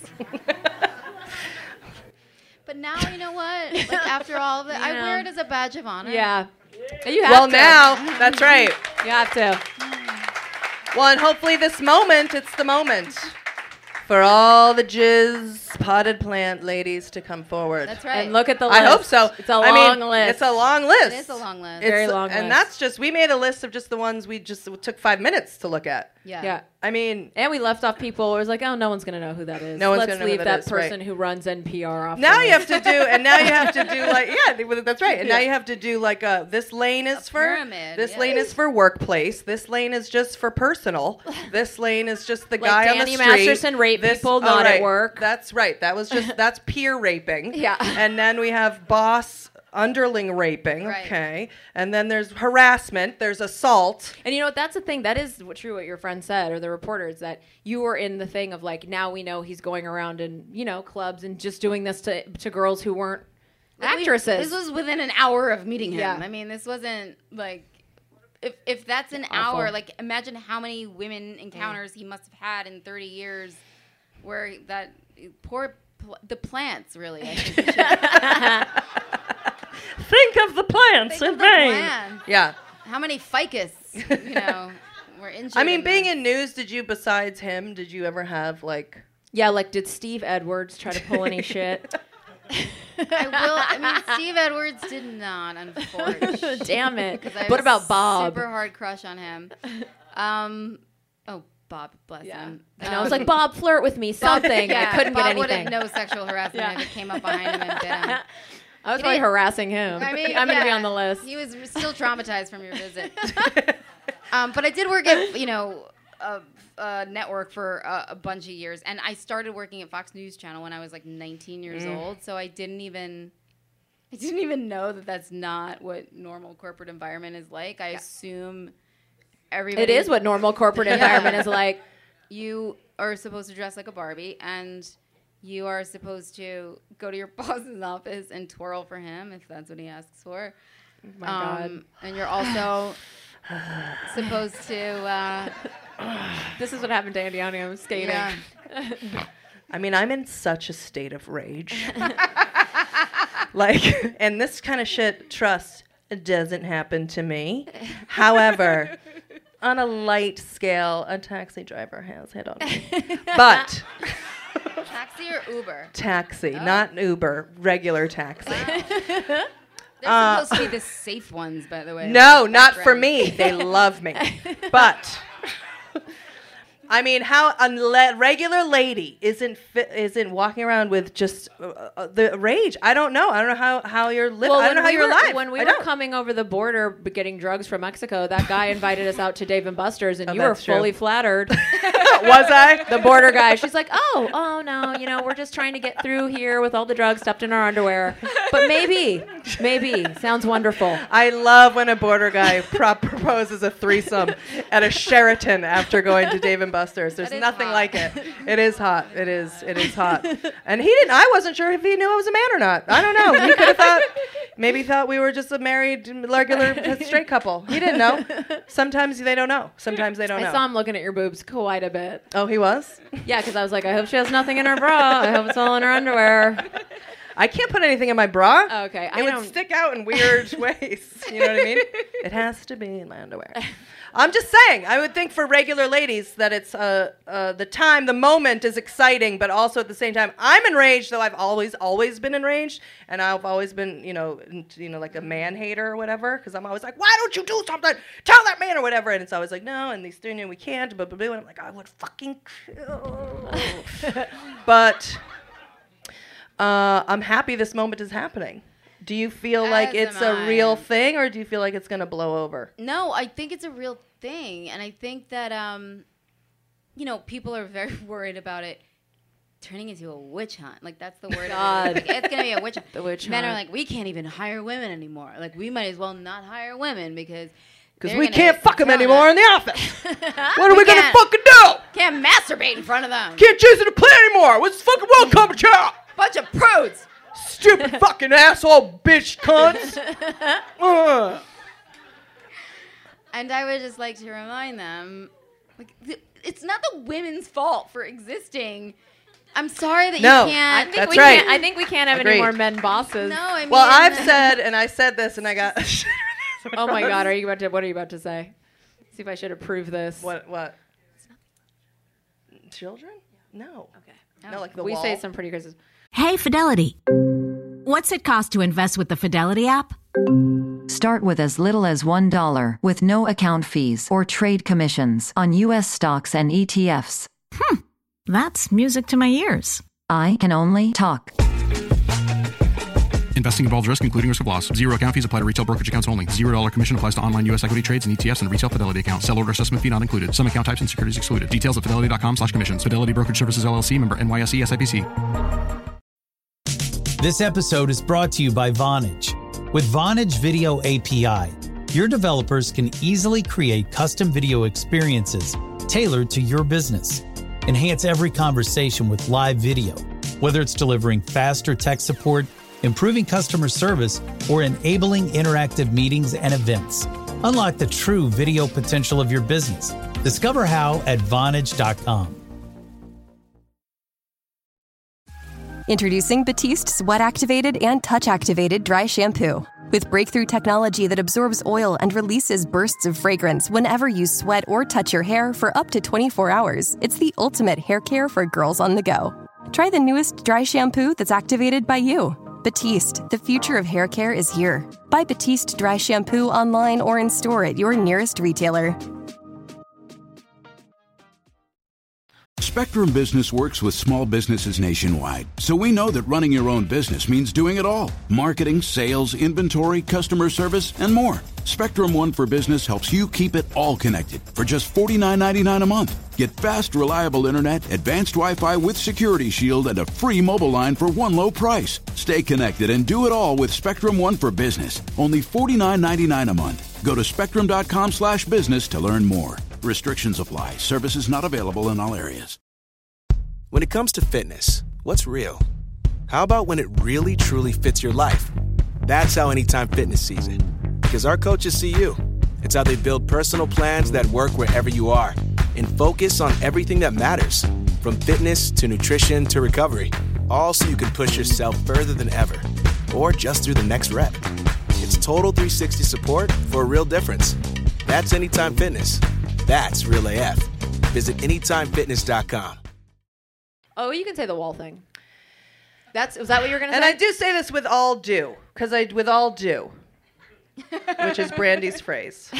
But now, you know what? Like, after all of it, I Yeah. wear it as a badge of honor. Yeah. You have Well, to. now that's right. You have to. Well, and hopefully this moment, it's the moment for all the jizz potted plant ladies to come forward. That's right. And look at the list. I hope so. It's a I long mean, list. It's a long list. It is a long list. It's- Very long And list. that's just, we made a list of just the ones we just it took five minutes to look at. Yeah. Yeah. I mean, And we left off people. It was like, oh, no one's gonna know who that is. No one's Let's gonna know who leave that that, is, right. person who runs N P R off. now the you have list. to do, and now you have to do like, yeah, th- that's right. And now Yeah. you have to do like, uh, this lane is A for, pyramid, this yeah. lane is for workplace. This lane is just for personal. This lane is just the Like guy on the Danny street. Masterson raped This- people, oh, not at right. work. That's right. That was just, that's peer raping. Yeah. And then we have boss underling raping, Right. okay. And then there's harassment, there's assault. And you know what? That's the thing. That is what- true what your friend said, or the reporters, that you were in the thing of like, now we know he's going around in, you know, clubs and just doing this to to girls who weren't actresses. This was within an hour of meeting him. Yeah. I mean, this wasn't like if if that's an Awful. hour, like imagine how many women encounters he must have had in thirty years, where that poor pl- the plants really. I think we should- Think of the plants Think in of the vain. plants. Yeah. How many ficus, you know, were injured? I mean, in being this? in news, did you, besides him, did you ever have like... Yeah, like did Steve Edwards try to pull any shit? I will. I mean, Steve Edwards did not, unfortunately. Damn it. 'Cause I have What a about Bob? Super hard crush on him. Um, oh, Bob, bless him. I know. I was like, Bob, flirt with me, Bob- something. yeah, I couldn't Bob get would anything. have no sexual harassment Yeah. if it came up behind him and bit him. I was He probably didn't- harassing him. I mean, I'm going to be yeah, on the list. He was still traumatized from your visit. um, but I did work at, you know, a, a network for a, a bunch of years. And I started working at Fox News Channel when I was like nineteen years Mm. old. So I didn't even... I didn't even know that that's not what normal corporate environment is like. I assume everybody... It is what normal corporate Yeah. environment is like. You are supposed to dress like a Barbie, and you are supposed to go to your boss's office and twirl for him if that's what he asks for. Oh my God. And you're also supposed to... Uh, This is what happened to Andy Andy. I'm skating. Yeah. I mean, I'm in such a state of rage. Like, and this kind of shit, trust, doesn't happen to me. However, on a light scale, a taxi driver has hit on me. But taxi or Uber? taxi, Oh. not Uber, regular taxi. They're Uh, supposed to be the safe ones, by the way. No, like not for background. me. They love me. But I mean, how a le- regular lady isn't fi- isn't walking around with just uh, uh, the rage. I don't know. I don't know how, how you're living. Well, I don't know when how we you're were, alive. When we I were don't. coming over the border b- getting drugs from Mexico, that guy invited us out to Dave and Buster's, and Oh, you were that's true. fully flattered. Was I? The border guy. She's like, oh, oh no, you know, we're just trying to get through here with all the drugs stuffed in our underwear. But maybe, maybe. Sounds wonderful. I love when a border guy pro- proposes a threesome at a Sheraton after going to Dave and Buster's. There's That is nothing hot. like it. It is hot. It is. It is hot. And he didn't. I wasn't sure if he knew I was a man or not. I don't know. He could have thought. Maybe thought we were just a married, regular straight couple. He didn't know. Sometimes they don't know. Sometimes they don't I know. saw him looking at your boobs quite a bit. Oh, he was? Yeah, because I was like, I hope she has nothing in her bra. I hope it's all in her underwear. I can't put anything in my bra. Okay, It I would don't. stick out in weird ways. You know what I mean? It has to be in my underwear. I'm just saying. I would think for regular ladies that it's uh, uh, the time, the moment is exciting, but also at the same time, I'm enraged. Though I've always, always been enraged, and I've always been, you know, n- you know, like a man hater or whatever. Because I'm always like, why don't you do something? Tell that man or whatever. And it's always like, no, and these things we can't. But and I'm like, I would fucking kill. But uh, I'm happy this moment is happening. Do you feel like As it's am a I. real thing, or do you feel like it's gonna blow over? No, I think it's a real thing, and I think that um, you know, people are very worried about it turning into a witch hunt. Like that's the word. God. Like, it's gonna be a witch hunt. The witch Men hunt. are like, we can't even hire women anymore. Like we might as well not hire women because Because they're we gonna can't fuck them tell anymore us- in the office. What are we, We gonna can't. fucking do? Can't masturbate in front of them. Can't chase in the plane anymore. What's the fucking world coming to? Bunch of prudes. Stupid fucking asshole bitch cunts. Ugh. And I would just like to remind them, like, th- it's not the women's fault for existing. I'm sorry that No, you I can't. think That's we right. can't. I think we can't have Agreed. any more men bosses. No, I mean. Well, I've said, and I said this, and I got. Oh my God, are you about to? What are you about to say? See if I should approve this. What? What? Children? No. Okay. No, like the we wall. say some pretty crazy. Hey, Fidelity. What's it cost to invest with the Fidelity app? Start with as little as one dollar with no account fees or trade commissions on U S stocks and E T Fs. Hmm, that's music to my ears. I can only talk. Investing involves risk, including risk of loss. Zero account fees apply to retail brokerage accounts only. Zero dollar commission applies to online U S equity trades and E T Fs and retail Fidelity account. Sell order assessment fee not included. Some account types and securities excluded. Details at fidelity.com slash commissions. Fidelity Brokerage Services L L C, member N Y S E S I P C. This episode is brought to you by Vonage. With Vonage Video A P I, your developers can easily create custom video experiences tailored to your business. Enhance every conversation with live video, whether it's delivering faster tech support, improving customer service, or enabling interactive meetings and events. Unlock the true video potential of your business. Discover how at Vonage dot com. Introducing Batiste Sweat Activated and Touch Activated Dry Shampoo. With breakthrough technology that absorbs oil and releases bursts of fragrance whenever you sweat or touch your hair for up to twenty-four hours, it's the ultimate hair care for girls on the go. Try the newest dry shampoo that's activated by you. Batiste, the future of hair care is here. Buy Batiste Dry Shampoo online or in store at your nearest retailer. Spectrum Business works with small businesses nationwide, so we know that running your own business means doing it all. Marketing, sales, inventory, customer service, and more. Spectrum One for Business helps you keep it all connected for just forty-nine ninety-nine a month. Get fast, reliable internet, advanced Wi-Fi with Security Shield, and a free mobile line for one low price. Stay connected and do it all with Spectrum One for Business. Only forty-nine ninety-nine a month. Go to spectrum.com slash business to learn more. Restrictions apply. Services not available in all areas. When it comes to fitness, what's real? How about when it really, truly fits your life? That's how Anytime Fitness sees it. Because our coaches see you. It's how they build personal plans that work wherever you are and focus on everything that matters, from fitness to nutrition to recovery, all so you can push yourself further than ever, or just through the next rep. It's total three sixty support for a real difference. That's Anytime Fitness. That's Real A F. Visit anytime fitness dot com. Oh, you can say the wall thing. That's was that what you were gonna and say? And I do say this with all due, because I with all due, which is Brandy's phrase.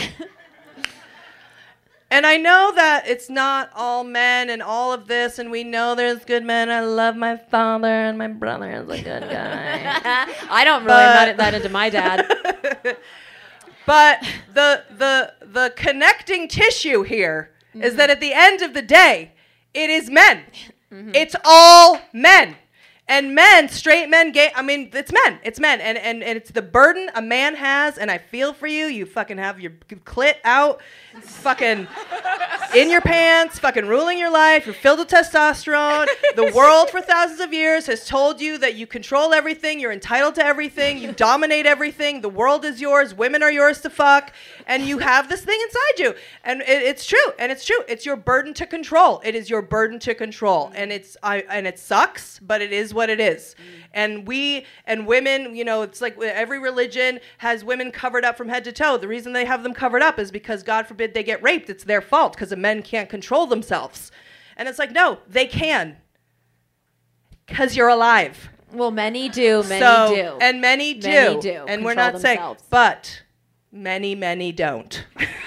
And I know that it's not all men and all of this, and we know there's good men. I love my father, and my brother is a good guy. I don't really, but, I'm not that into my dad. But the the the connecting tissue here mm-hmm. is that at the end of the day, it is men. Mm-hmm. It's all men. And men, straight men, gay, I mean, it's men. It's men. And, and, and it's the burden a man has, and I feel for you. You fucking have your clit out, fucking in your pants, fucking ruling your life. You're filled with testosterone. The world for thousands of years has told you that you control everything. You're entitled to everything. You dominate everything. The world is yours. Women are yours to fuck. And you have this thing inside you. And it, it's true. And it's true. It's your burden to control. It is your burden to control. And it's I and it sucks, but it is what it is. Mm. And we and women, you know, it's like every religion has women covered up from head to toe. The reason they have them covered up is because, God forbid, they get raped. It's their fault because the men can't control themselves. And it's like, no, they can. Because you're alive. Well, many do. Many so, do. And many do. Many do. And we're not themselves. saying, but many, many don't.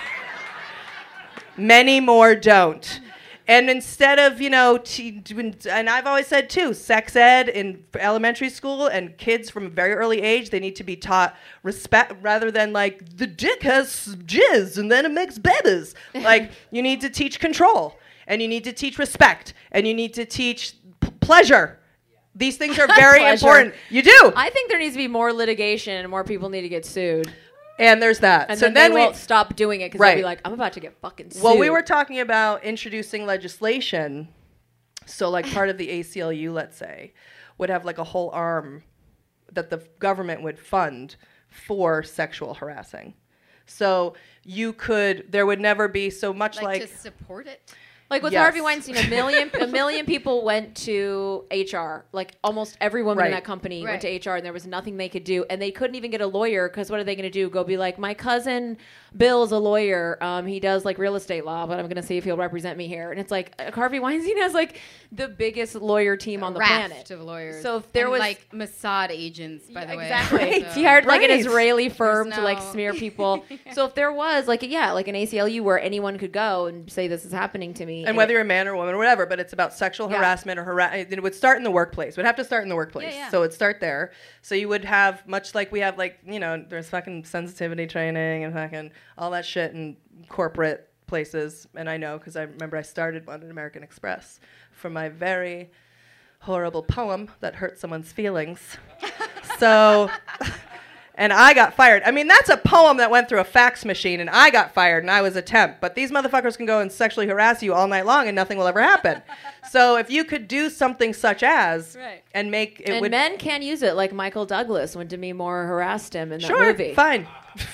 Many more don't. And instead of, you know, t- and I've always said, too, sex ed in elementary school and kids from a very early age, they need to be taught respect rather than, like, the dick has jizz and then it makes babies. Like, you need to teach control, and you need to teach respect, and you need to teach p- pleasure. These things are very important. You do. I think there needs to be more litigation and more people need to get sued. And there's that. And so then, then they we won't stop doing it because right. they'll be like, I'm about to get fucking sued. Well, we were talking about introducing legislation. So, like, part of the A C L U, let's say, would have, like, a whole arm that the government would fund for sexual harassing. So you could, there would never be so much like... Like to support it? Like with Yes. Harvey Weinstein, a million a million people went to H R. Like almost every woman in Right. that company Right. went to H R, and there was nothing they could do. And they couldn't even get a lawyer because what are they going to do? Go be like, my cousin Bill's a lawyer. Um, he does like real estate law, but I'm going to see if he'll represent me here. And it's like uh, Harvey Weinstein has like the biggest lawyer team on the raft planet of lawyers. So if there And, was like Mossad agents, by the way. Exactly. So- Right. He hired like an Right. Israeli firm There's to like no- smear people. So if there was like yeah, like an A C L U where anyone could go and say this is happening to me, And whether you're a man or a woman or whatever, but it's about sexual Yeah. harassment or harassment. It would start in the workplace. It would have to start in the workplace. Yeah, yeah. So it'd start there. So you would have, much like we have, like, you know, there's fucking sensitivity training and fucking all that shit in corporate places. And I know because I remember I started one at American Express from my very horrible poem that hurt someone's feelings. So... and I got fired. I mean, that's a poem that went through a fax machine, and I got fired, and I was a temp. But these motherfuckers can go and sexually harass you all night long, and nothing will ever happen. So if you could do something such as, Right. and make it and would... men can use it, like Michael Douglas when Demi Moore harassed him in that Sure, movie. fine.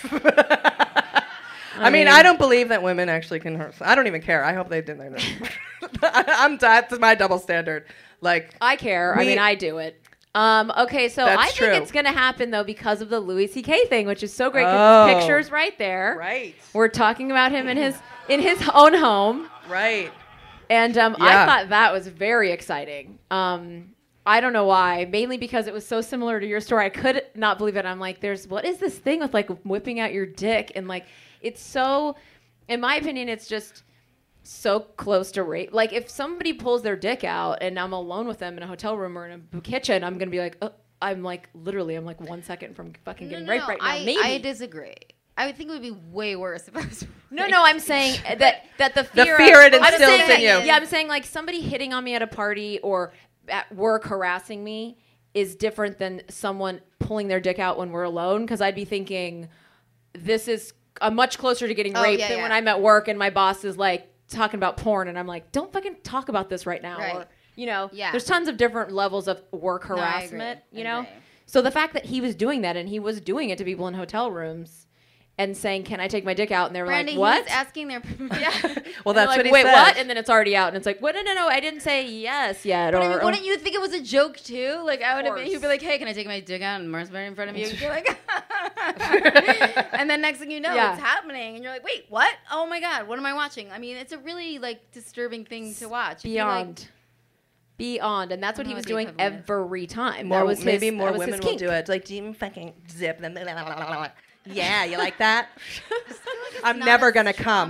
I mean, I don't believe that women actually can hurt. I don't even care. I hope they didn't. I'm that's my double standard. Like I care. I we- mean, I do it. Um, okay, so That's I think true. it's going to happen, though, because of the Louis C K thing, which is so great because Oh. his picture's right there. Right. We're talking about him in his in his own home. Right. And um, Yeah. I thought that was very exciting. Um, I don't know why. Mainly because it was so similar to your story. I could not believe it. I'm like, there's what is this thing with like whipping out your dick? And like, it's so, in my opinion, it's just so close to rape. Like if somebody pulls their dick out and I'm alone with them in a hotel room or in a kitchen, I'm going to be like, oh, I'm like, literally, I'm like one second from fucking getting No, raped no, right now. I, Maybe. I disagree. I would think it would be way worse if I was. No, no, I'm saying that that the The fear, fear it I'm instills saying in that- you. Yeah, I'm saying like somebody hitting on me at a party or at work harassing me is different than someone pulling their dick out when we're alone. Because I'd be thinking, this is I'm much closer to getting Oh, raped yeah, than yeah. when I'm at work and my boss is like talking about porn and I'm like, don't fucking talk about this right now. Right. Or you know, Yeah. there's tons of different levels of work No, I agree. harassment. I You know, agree. so the fact that he was doing that and he was doing it to people in hotel rooms. And saying, "Can I take my dick out?" And they were Brandy, like, "What?" he was asking their. yeah. Well, And they're that's like, what he Wait, said. what? And then it's already out, and it's like, "What? No, no, no! I didn't say yes yet." But or, I mean, or- wouldn't you think it was a joke too? Like I would have been. course. He'd be like, "Hey, can I take my dick out?" And Mars right in front of you. You're like, and then next thing you know, Yeah. it's happening, and you're like, "Wait, what? Oh my god, what am I watching?" I mean, it's a really like disturbing thing to watch. If you, like- beyond, beyond, and that's what I he don't was know what doing the equivalent every time. More, that was his, maybe more that was his women will kink. do it. Like, do you fucking zip them? Yeah, you like that? I'm never gonna come.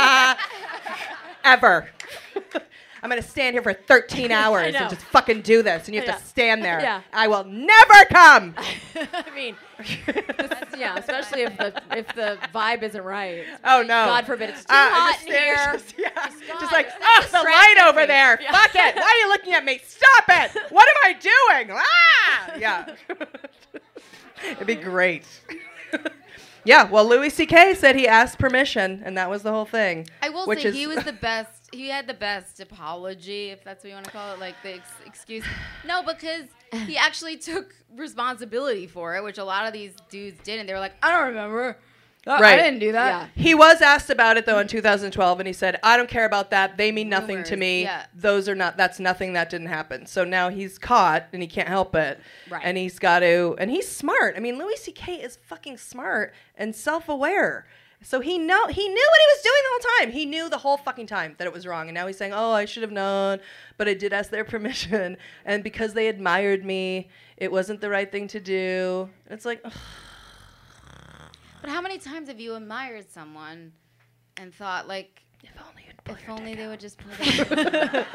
Ever. I'm gonna stand here for thirteen hours know. and just fucking do this, and you I have to know. stand there. Yeah. I will never come. I mean, this- yeah, especially if the if the vibe isn't right. Oh no! God forbid it's too Uh, hot just in here. stand- Just, yeah. God, just like, it's ah, not the light distracting over me." there. Yeah. Fuck it. Why are you looking at me? Stop it. What am I doing? Ah! Yeah. It'd be great. Yeah, well, Louis C K said he asked permission, and that was the whole thing. I will which say is, he was the best. He had the best apology, if that's what you want to call it, like the ex- excuse. No, because he actually took responsibility for it, which a lot of these dudes didn't. They were like, "I don't remember. I- Right. I didn't do that." Yeah. He was asked about it though in two thousand twelve, and he said, "I don't care about that. They mean nothing to Rumors, me. yeah. Those are not. That's nothing. That didn't happen." So now he's caught, and he can't help it. Right. And he's got to. And he's smart. I mean, Louis C K is fucking smart and self-aware. So he know he knew what he was doing the whole time. He knew the whole fucking time that it was wrong. And now he's saying, "Oh, I should have known, but I did ask their permission, and because they admired me, it wasn't the right thing to do." It's like. Ugh. But how many times have you admired someone and thought, like, If only you'd if only they would just pull their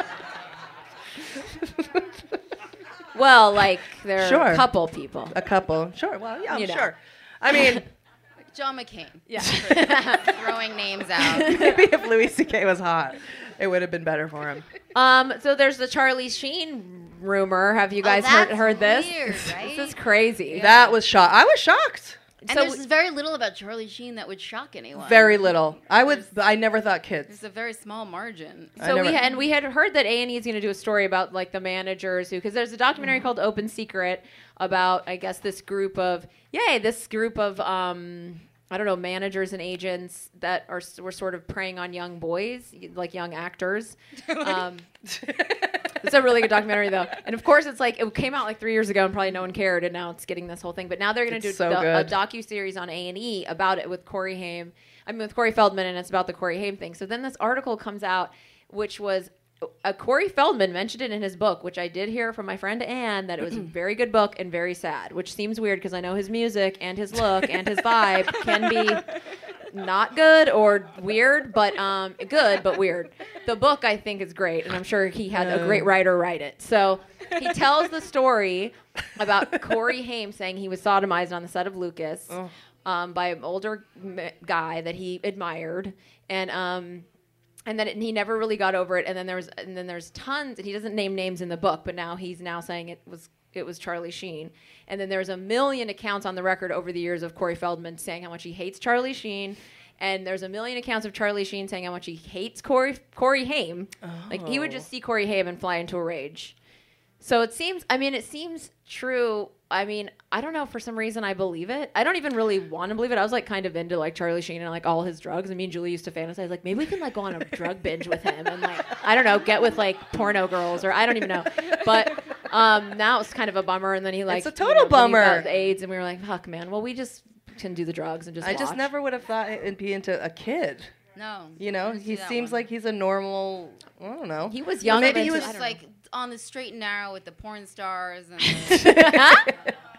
Well, like there are Sure. a couple people. A couple. Sure. Well, yeah, I'm You know. sure. I mean, John McCain. Yeah. Throwing names out. maybe if Louis C K was hot, it would have been better for him. Um, so there's the Charlie Sheen rumor. Have you Oh, guys heard that's heard this? weird, right? This is crazy. That was shock. I was shocked. And So there's very little about Charlie Sheen that would shock anyone. Very little. I would. I never thought kids. There's a very small margin. I So we never- had, and we had heard that A and E is going to do a story about like the managers who, because there's a documentary called Open Secret about I guess this group of yay this group of um I don't know managers and agents that are were sort of preying on young boys like young actors. Um, it's a really good documentary though, and of course it's like it came out like three years ago and probably no one cared, and now it's getting this whole thing. But now they're going to do It's so the, a good. docu series on A and E about it with Corey Haim. I mean with Corey Feldman, and it's about the Corey Haim thing. So then this article comes out, which was uh, Corey Feldman mentioned it in his book, which I did hear from my friend Anne that it was a very good book and very sad, which seems weird because I know his music and his look and his vibe can be not good or weird, but um, good but weird. The book I think is great, and I'm sure he had a great writer write it. So he tells the story about Corey Haim saying he was sodomized on the set of Lucas um, by an older m- guy that he admired, and um, And then it, he never really got over it. And then there was, and then there's tons. And he doesn't name names in the book, but now he's now saying it was it was Charlie Sheen. And then there's a million accounts on the record over the years of Corey Feldman saying how much he hates Charlie Sheen. And there's a million accounts of Charlie Sheen saying how much he hates Corey Corey Haim. Oh. Like he would just see Corey Haim and fly into a rage. So it seems. I mean, it seems true. I mean, I don't know. For some reason, I believe it. I don't even really want to believe it. I was like kind of into like Charlie Sheen and like all his drugs. And me and Julie used to fantasize like maybe we can like go on a drug binge with him and like I don't know, get with like porno girls or I don't even know. But um, now it's kind of a bummer. And then he like it's a total you know, bummer. Got AIDS, and we were like, fuck, man. Well, we just can do the drugs and just. I watch. just never would have thought it'd be into a kid. No. You know, he seems like he's a normal. I don't know. He was young. Maybe he was like on the straight and narrow with the porn stars and. The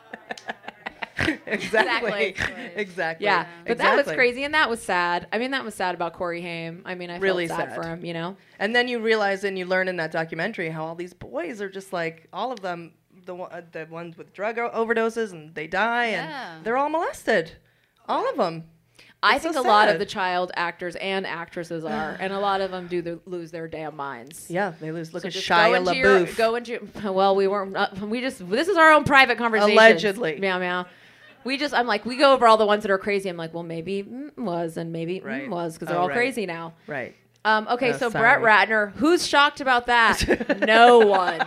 exactly. Exactly. Yeah, but exactly. that was crazy, and that was sad. I mean, that was sad about Corey Haim. I mean, I really felt sad, sad for him, you know. And then you realize and you learn in that documentary how all these boys are just like all of them, the one, uh, the ones with drug o- overdoses, and they die, Yeah. and they're all molested, all of them. I It's think so a lot of sad. the child actors and actresses are, and a lot of them do the, lose their damn minds. Yeah, they lose. Look So at just Shia go into your- LaBeouf. Go into your, well, we weren't. Uh, we just this is our own private conversation. Allegedly. meow meow. We just, I'm like, we go over all the ones that are crazy. I'm like, well, maybe mm, was and maybe Right. mm, was because they're Oh, all right. crazy now. Right. Um, okay, Oh, so sorry. Brett Ratner, who's shocked about that? No one.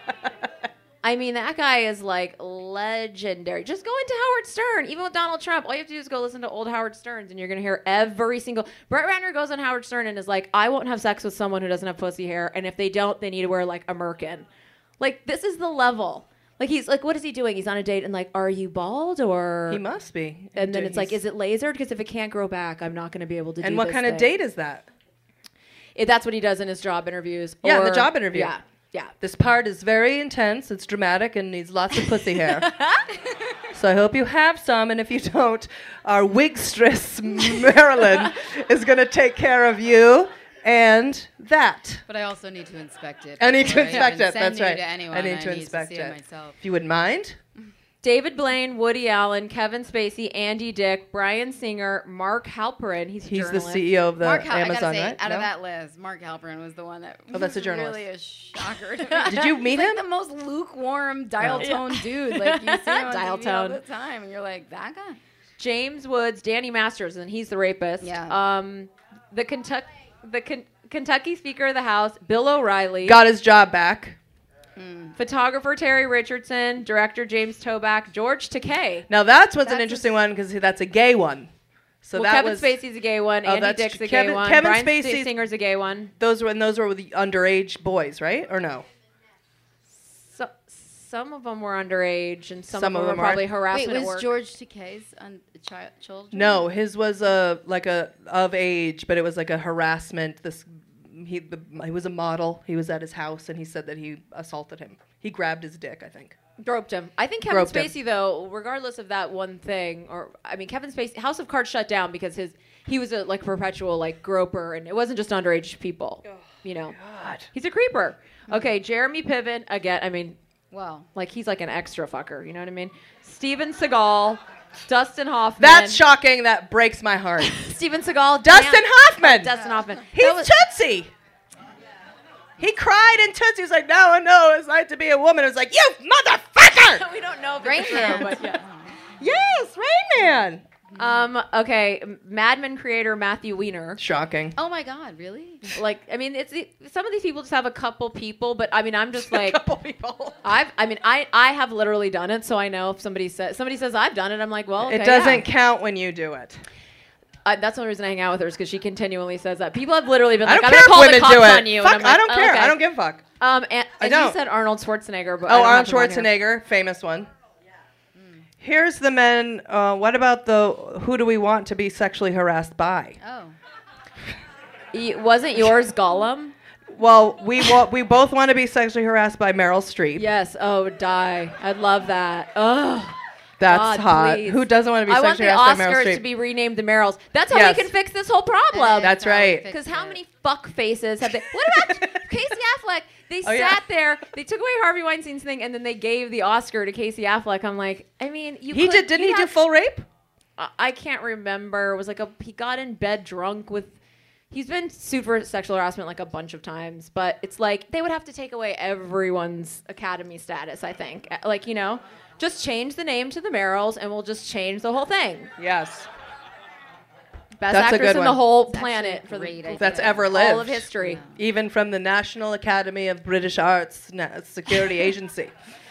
I mean, that guy is like legendary. Just go into Howard Stern. Even with Donald Trump, all you have to do is go listen to old Howard Sterns, and you're going to hear every single. Brett Ratner goes on Howard Stern and is like, I won't have sex with someone who doesn't have pussy hair, and if they don't, they need to wear like a merkin. Like, this is the level. Like, he's like, what is he doing? He's on a date and like, are you bald or? He must be. And then Dude, it's like, he's- is it lasered? Because if it can't grow back, I'm not going to be able to do And what this kind of thing. date is that? It, that's what he does in his job interviews. Yeah, or, the job interview. Yeah, yeah. This part is very intense. It's dramatic and needs lots of pussy hair. So I hope you have some, and if you don't, our wigstress Marilyn is going to take care of you and that. But I also need to inspect it. I need to before inspect even it. send That's you right. To anyone. I need to I inspect see it. it. Myself. If you wouldn't mind. David Blaine, Woody Allen, Kevin Spacey, Andy Dick, Bryan Singer, Mark Halperin. He's a He's the journalist. C E O of the Mark Hal- Amazon, I gotta say, right? out No? of that list, Mark Halperin was the one that Oh, that's a was journalist. really a shocker. Did you meet He's him? Like the most lukewarm, dial Oh. tone dude. Like you see him on Dial T V all tone. the time, and you're like, that guy. James Woods, Danny Masters, and he's the rapist. Yeah. Um, the Kentucky, the Ken- Kentucky Speaker of the House, Bill O'Reilly. Got his job back. Mm. Photographer Terry Richardson, director James Toback, George Takei. Now that's what's That's an a- interesting one because that's a gay one. So well, that Kevin was Spacey's a gay one. Oh, Andy that's Dick's tr- a gay Kevin- one. Kevin Bryan Spacey- Singer's a gay one. those were and those were with the underage boys, right? Or no? So, some of them were underage, and some, Some of of them them were probably aren't. harassment Wait, at was work. George Takei's un- child children? No, his was a like a of age, but it was like a harassment. This he the, he was a model. He was at his house and he said that he assaulted him. He grabbed his dick, I think. Groped him. I think Kevin Groped him. Spacey, though, regardless of that one thing, or I mean, Kevin Spacey, House of Cards shut down because his he was a like perpetual like groper, and it wasn't just underage people. You know, he's a creeper. Okay, Jeremy Piven again. I mean, Well, like he's like an extra fucker. You know what I mean? Steven Seagal, Dustin Hoffman. That's shocking. That breaks my heart. Steven Seagal, Dustin Dan- Hoffman. Dustin Hoffman. He's That was- Tootsie. He cried in Tootsie. He was like, "No one knows it's like to be a woman." It was like, "You motherfucker!" we don't know if Rain it's true, Man. but yeah. Yes, Rain Man. Um. Okay. Mad Men creator Matthew Weiner. Shocking. oh my God, really? Like, I mean, it's some of these people just have a couple people, but I mean, I'm just like, couple people. I've, I mean, I, I have literally done it, so I know if somebody says somebody says I've done it, I'm like, well, okay, It doesn't yeah. count when you do it. Uh, that's the only reason I hang out with her is because she continually says that. People have literally been I like, don't I'm care gonna call if the women cops do it. on you. Fuck, and I'm like, I don't care. okay. I don't give a fuck. Um, and, I and don't. you said Arnold Schwarzenegger, but I Oh, don't Arnold have him on here. Schwarzenegger, famous one. Here's the men. Uh, what about the who do we want to be sexually harassed by? Oh. Y- wasn't yours Gollum? Well, we wa- we both want to be sexually harassed by Meryl Streep. Yes. Oh, die. I'd love that. Ugh. That's God, hot. please. Who doesn't want to be I want sexually the harassed by Meryl Oscars Streep? to be renamed the Meryls. That's how Yes. we can fix this whole problem. That's right. Because how many fuck faces have they? What about Casey Affleck? They Oh, sat yeah. there. They took away Harvey Weinstein's thing, and then they gave the Oscar to Casey Affleck. I'm like, I mean, you. He could, did. Didn't you he do have- full rape? I- I can't remember. It was like a he got in bed drunk with. He's been sued for sexual harassment like a bunch of times, but it's like they would have to take away everyone's Academy status, I think. Like, you know, just change the name to the Merrills and we'll just change the whole thing. Yes. Best That's a actress good in one. the whole It's planet actually for a great the idea. That's ever lived. all of history. Even from the National Academy of British Arts Na- Security Agency.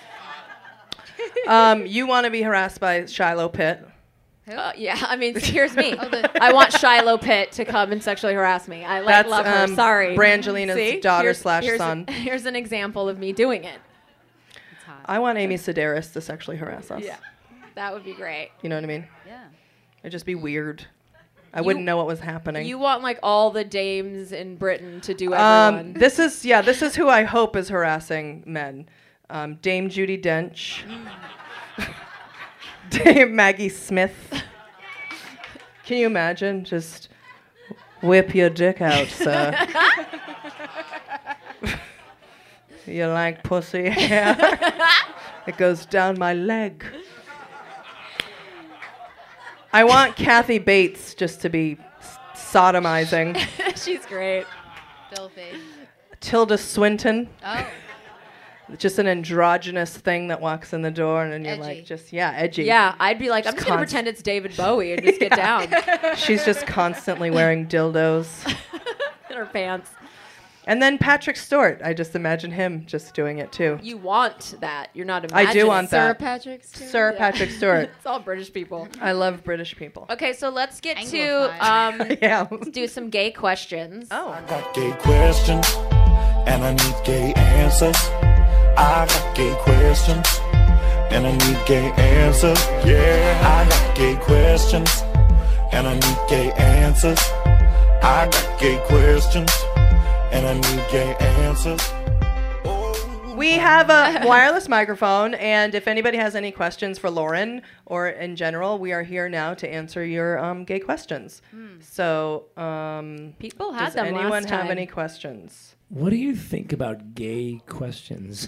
um, you want to be harassed by Shiloh Pitt. Uh, yeah, I mean, here's me. I want Shiloh Pitt to come and sexually harass me. I like That's, love her. um, Sorry, Brangelina's See? daughter Here's- slash here's son. A, here's an example of me doing it. I want Amy Sedaris to sexually harass us. Yeah, that would be great. You know what I mean? Yeah. It'd just be weird. I You- wouldn't know what was happening. You want like all the dames in Britain to do Um, everyone. this is yeah. This is who I hope is harassing men. Um, Dame Judi Dench, Dame Maggie Smith. Can you imagine? Just whip your dick out, sir. You like pussy? Yeah. It goes down my leg. I want Kathy Bates just to be s- sodomizing. She's great. Filthy. Tilda Swinton. Oh. Just an androgynous thing that walks in the door, and then you're Edgy. like, just yeah, edgy. Yeah, I'd be like, I'm just gonna const- pretend it's David Bowie and just get down She's just constantly wearing dildos. in her pants. And then Patrick Stewart, I just imagine him just doing it too. You want that? You're not I imagining. do want Sir that. Patrick Stewart. Sir Yeah. Patrick Stewart. It's all British people. I love British people. Okay, so let's get Anglified. to um, Yeah. let's do some gay questions. Oh. got gay questions, and I need gay answers. I got gay questions, and I need gay answers. Yeah, I got gay questions, and I need gay answers. I got gay questions, and I need gay answers. We have a wireless microphone, and if anybody has any questions for Lauren or in general, we are here now to answer your um, gay questions. So, um, People had does them anyone last have time. any questions? What do you think about gay questions?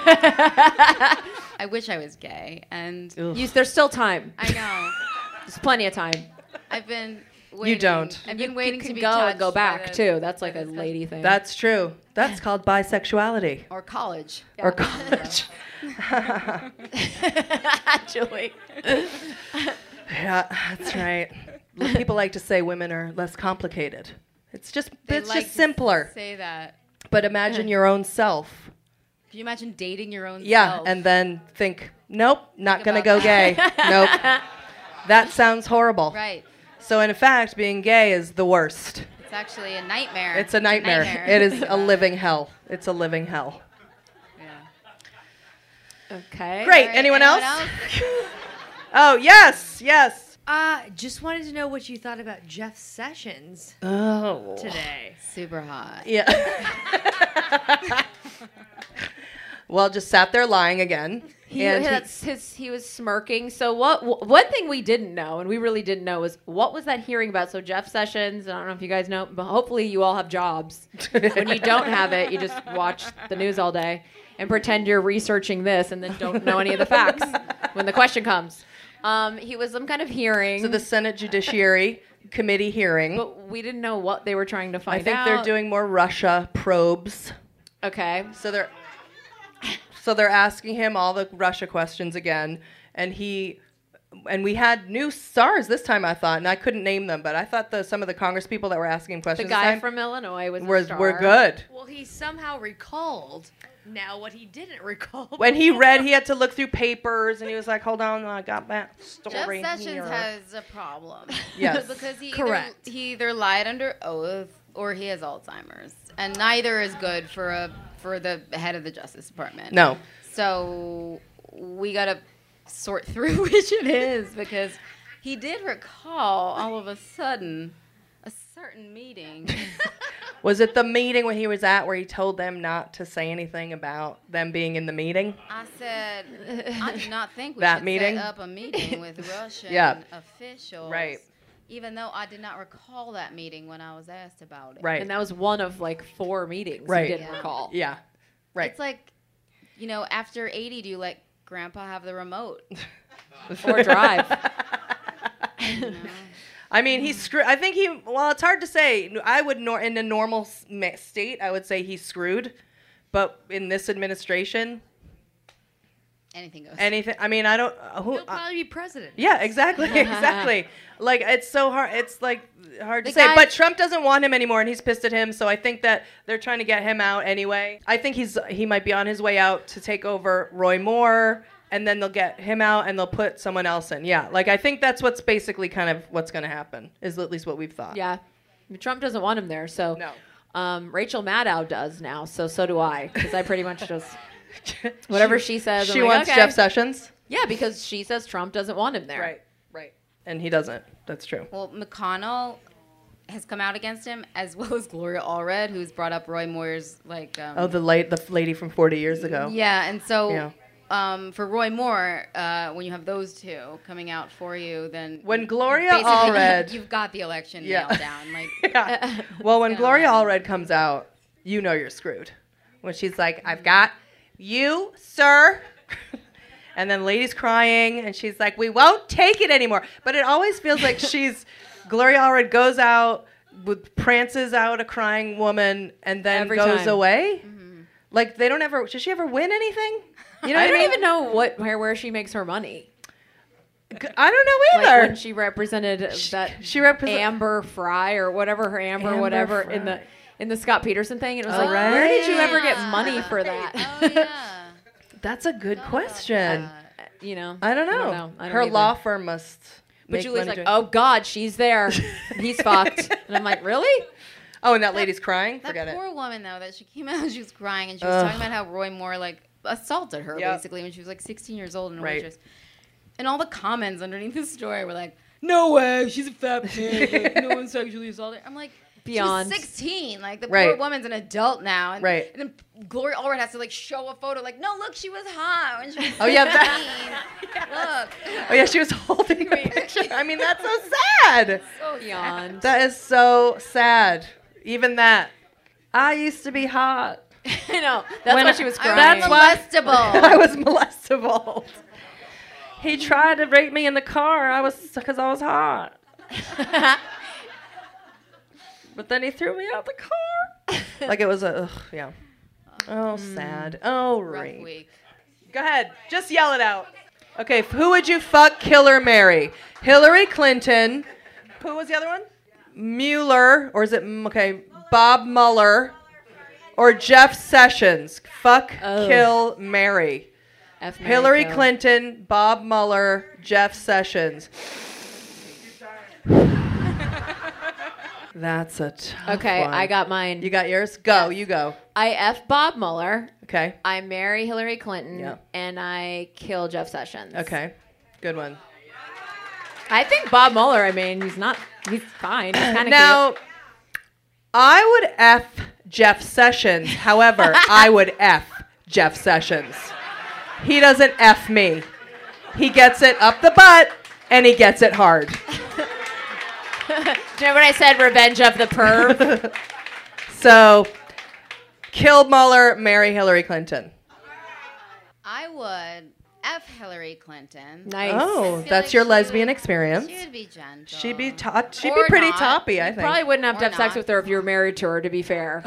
I wish I was gay, and You, there's still time. I know. There's plenty of time. I've been. Waiting. don't. I've been You waiting can to be go touched and go by back the- too. That's like by a the lady thing. That's true. That's called bisexuality. Or college. Or college. Actually. Yeah, that's right. People like to say women are less complicated. It's just They it's like just to simpler. Say that. But imagine your own self. Can you imagine dating your own Yeah, self? and then think, nope, not Think gonna about go gay. that. Nope. That sounds horrible. Right. So in fact, being gay is the worst. It's actually a nightmare. It's a nightmare. It is a living hell. It's a living hell. Okay. Great. All right, anyone, anyone else? Oh, yes, yes. Uh, just wanted to know what you thought about Jeff Sessions Oh. today. Super hot. Yeah. Well, just sat there lying again. He, and he- that's his, he was smirking. So what? w- One thing we didn't know, and we really didn't know, was what was that hearing about? So Jeff Sessions, I don't know if you guys know, but hopefully you all have jobs. When you don't have it, you just watch the news all day and pretend you're researching this, and then don't know any of the facts when the question comes. Um, he was some kind of hearing. So the Senate Judiciary Committee hearing. But we didn't know what they were trying to find I think out. they're doing more Russia probes. Okay. So they're so they're asking him all the Russia questions again, and he and we had new stars this time. I thought, and I couldn't name them, but I thought the some of the Congress people that were asking him The questions guy this time from Illinois was a were star. were good. Well, he somehow recalled now what he didn't recall. When he read, he had to look through papers, and he was like, "Hold on, I got that Jeff story Sessions here." has a problem. Yes. Because he Correct. Either, he either lied under oath or he has Alzheimer's, and neither is good for a for the head of the Justice Department. No. So we gotta sort through which it is, because he did recall all of a sudden a certain meeting. Was it the meeting when he was at where he told them not to say anything about them being in the meeting? I said, I do not think we That should meeting? set up a meeting with Russian Yeah. officials. Right. Even though I did not recall that meeting when I was asked about it. Right. And that was one of like four meetings Right. he didn't Yeah. recall. Yeah. Right. It's like, you know, after eighty, do you let Grandpa have the remote? Or drive. You know? I mean, he's screwed. I think he. Well, it's hard to say. I would nor in a normal s- ma- state, I would say he's screwed, but in this administration, Anything goes. anything. I mean, I don't. Uh, who? He'll probably be president. Yeah, exactly, exactly. Like it's so hard. It's like hard to The say. guy- But Trump doesn't want him anymore, and he's pissed at him. So I think that they're trying to get him out anyway. I think he's he might be on his way out to take over Roy Moore, and then they'll get him out and they'll put someone else in. Yeah, like I think that's what's basically kind of what's going to happen. Is at least what we've thought. Yeah. I mean, Trump doesn't want him there, so No. um, Rachel Maddow does now, so so do I, because I pretty much just whatever she, says. She I'm like, wants okay. Jeff Sessions. Yeah, because she says Trump doesn't want him there. Right, right. And he doesn't. That's true. Well, McConnell has come out against him, as well as Gloria Allred, who's brought up Roy Moore's like. Um, Oh, the late the lady from forty years ago. Yeah, and so Yeah. um, for Roy Moore, uh, when you have those two coming out for you, then When Gloria basically Allred- you've got the election Yeah. nailed down. Like, Yeah. Well, when Gloria Allred comes out, you know you're screwed. When she's like, I've got you, sir. And then lady's crying, and she's like, we won't take it anymore. But it always feels like she's, Gloria Allred goes out, with, prances out a crying woman, and then Every goes time. away. Like, they don't ever, does she ever win anything? You know I what don't I mean? even know what where, where she makes her money. I don't know either. Like when she represented that she represent- Amber Fry or whatever her Amber, Amber whatever in Fry. the in the Scott Peterson thing. It was Oh, like, where did you right. ever get money for that? Oh yeah. That's a good question. You know, I don't know. I don't know. I don't Her either. law firm must. But make Julie's money like, doing- oh God, she's there. He's fucked. And I'm like, really? Oh, and that lady's crying? That Forget it. poor woman though, that she came out and she was crying and she was Ugh. talking about how Roy Moore like assaulted her Yep. basically when she was like sixteen years old and a Right. waitress. And all the comments underneath the story were like, "No way, she's a fat pig. Like, no one sexually assaulted her." I'm like, Beyond. she's sixteen. Like the Right. poor woman's an adult now. And, Right. and then Gloria Allred has to like show a photo, like, "No, look, she was hot when she was Oh, yeah, sixteen. Look." Oh, yeah, she was holding the picture. I mean, that's so sad. So Beyond. That is so sad. Even that. I used to be hot. I know. That's When why I- she was I crying. was That's why- molestable. I was molestable. He tried to rape me in the car. I was because I was hot. But then he threw me out the car. Like it was a ugh, yeah. Oh, sad. Oh, Rough right. week. Go ahead. Just yell it out. Okay, f- who would you fuck, kill, or marry? Hillary Clinton. Who was the other one? Mueller, or is it mm, okay? Bob Mueller, or Jeff Sessions. Fuck, Oh. kill, marry. F Mary Hillary Kill. Clinton, Bob Mueller, Jeff Sessions. That's a tough Okay, one. I got mine. You got yours? Go, you go. I F Bob Mueller. Okay. I marry Hillary Clinton. Yeah. And I kill Jeff Sessions. Okay. Good one. I think Bob Mueller, I mean, he's not, he's fine. He's kind of Now, I would F Jeff Sessions. However, I would F Jeff Sessions. He doesn't F me. He gets it up the butt, and he gets it hard. Do you remember when I said revenge of the perv? So, kill Mueller, marry Hillary Clinton. I would F Hillary Clinton. Nice. Oh, I feel that's like your she lesbian would- experience. She would be gentle. She'd be top. She'd Or be pretty not. toppy, I You think. probably wouldn't have to Or have sex not. with her if you were married to her, to be fair.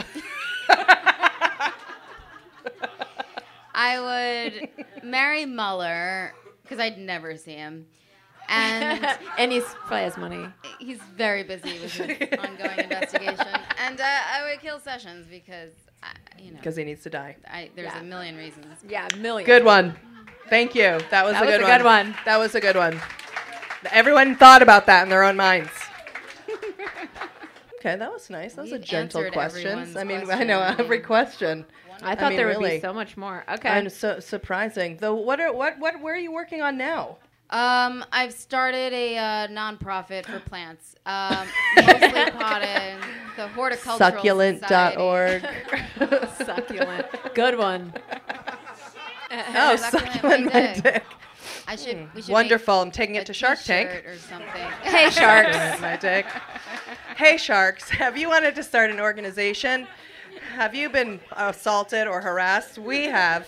I would marry Mueller because I'd never see him, and and he's probably has money. he's very busy with his ongoing investigation. And uh, I would kill Sessions because I, you know Because he needs to die. I, there's Yeah. a million reasons. Yeah, million. Good one. Thank you. That was That a was good a one. good one. That was a good one. Everyone thought about that in their own minds. Okay, that was nice. That was a We've gentle answered questions. everyone's I mean, I question. know every question. I thought mean, there would really. be so much more. Okay. I'm so surprising. Though, what are what what where are you working on now? Um, I've started a uh, nonprofit for plants, um, mostly potted, the horticultural Succulent dot org. Succulent. Good one. Oh, succulent my dick. I should. We should Wonderful. make I'm taking a it to Shark Tank. t-shirt or something. Hey, sharks. Succulent my dick. Hey, sharks. Have you wanted to start an organization? Have you been assaulted or harassed? We have.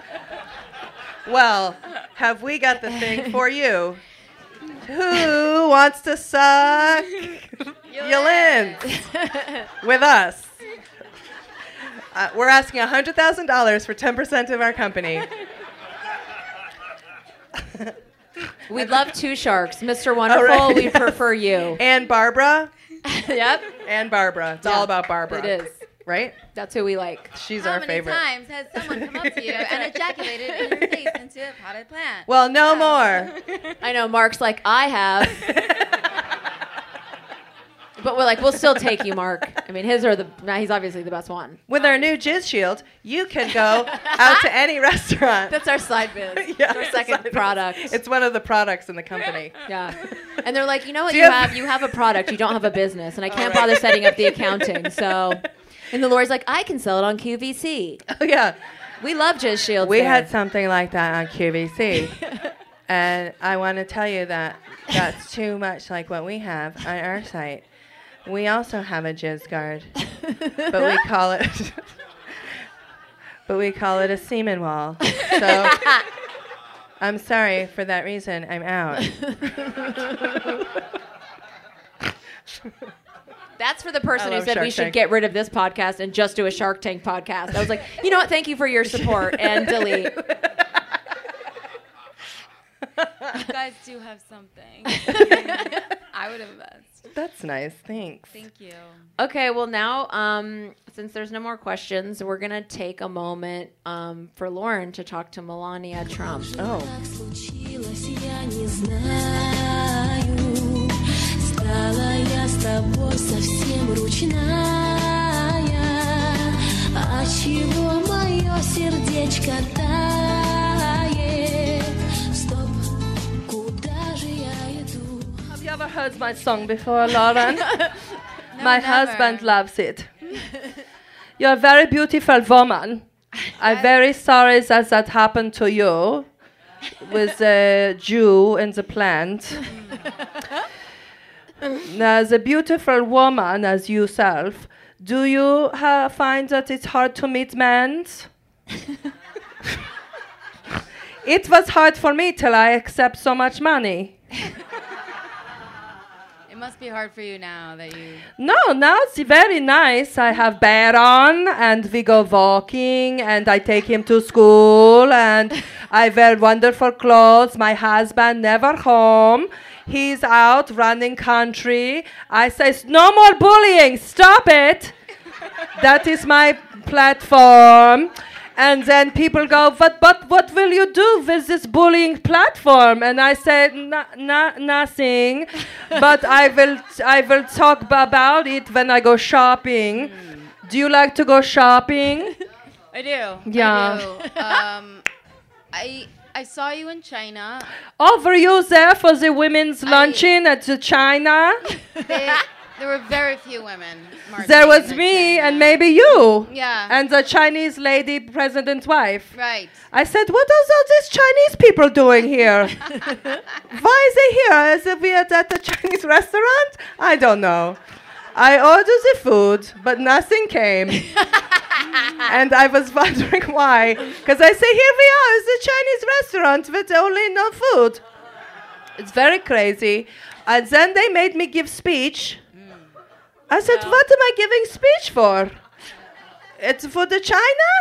Well, have we got the thing for you? Who wants to suck Yolanda with us? Uh, we're asking one hundred thousand dollars for ten percent of our company. We'd love two sharks. Mister Wonderful, Oh, right. we prefer you. And Barbara. Yep. And Barbara. It's Yeah, all about Barbara. It is. Right? That's who we like. She's How our many favorite. times has someone come up to you and ejaculated in your face into a potted plant? Well, no more. I know Mark's like, I have. But we're like, we'll still take you, Mark. I mean, his are the, nah, he's obviously the best one. With our new Jizz Shield, you can go out to any restaurant. That's our side biz. Yeah, Our second side biz. product. It's one of the products in the company. Yeah. And they're like, you know what Do you you have- have? You have a product. You don't have a business. And I can't right. bother setting up the accounting. So, and the lawyer's like, I can sell it on Q V C. Oh, yeah. We love Jizz Shields. We there. had something like that on Q V C. And I want to tell you that that's too much like what we have on our site. We also have a Jizz Guard, but we call it but we call it a semen wall. So I'm sorry for that reason. I'm out. That's for the person I who love said we Shark should Tank. get rid of this podcast and just do a Shark Tank podcast. I was like, you know what? Thank you for your support and delete. You guys do have something. I would invest. That's nice. Thanks. Thank you. Okay, well now, um, since there's no more questions, we're gonna take a moment um, for Lauren to talk to Melania Trump. Oh. Случилось, я не знаю. Стала я с тобой совсем ручная. А чего мое сердечко тает? Стоп, куда же я иду? Have you ever heard my song before, Lauren? No, My never. husband loves it. You're a very beautiful woman. I'm very sorry that that happened to you with the Jew in the plant. As a beautiful woman as yourself, do you ha- find that it's hard to meet men? It was hard for me till I accept so much money. It must be hard for you now that you. No, now it's very nice. I have bear on, and we go walking, and I take him to school, and I wear wonderful clothes. My husband never home. He's out running country. I say, no more bullying. Stop it. That is my platform. And then people go, but, but what will you do with this bullying platform? And I said, "No- no- nothing. But I will, I will talk b- about it when I go shopping. Hmm. Do you like to go shopping? I do. Yeah. I do. Um, I I saw you in China. Oh, were you there for the women's luncheon at the China? They, there were very few women. There was marching in me China. and maybe you. Yeah. And the Chinese lady president's wife. Right. I said, what are all these Chinese people doing here? Why is they here? Is it we at the Chinese restaurant? I don't know. I ordered the food, but nothing came. And I was wondering why. Because I say, here we are, it's a Chinese restaurant with only no food. It's very crazy. And then they made me give speech. I said, what am I giving speech for? It's for the China?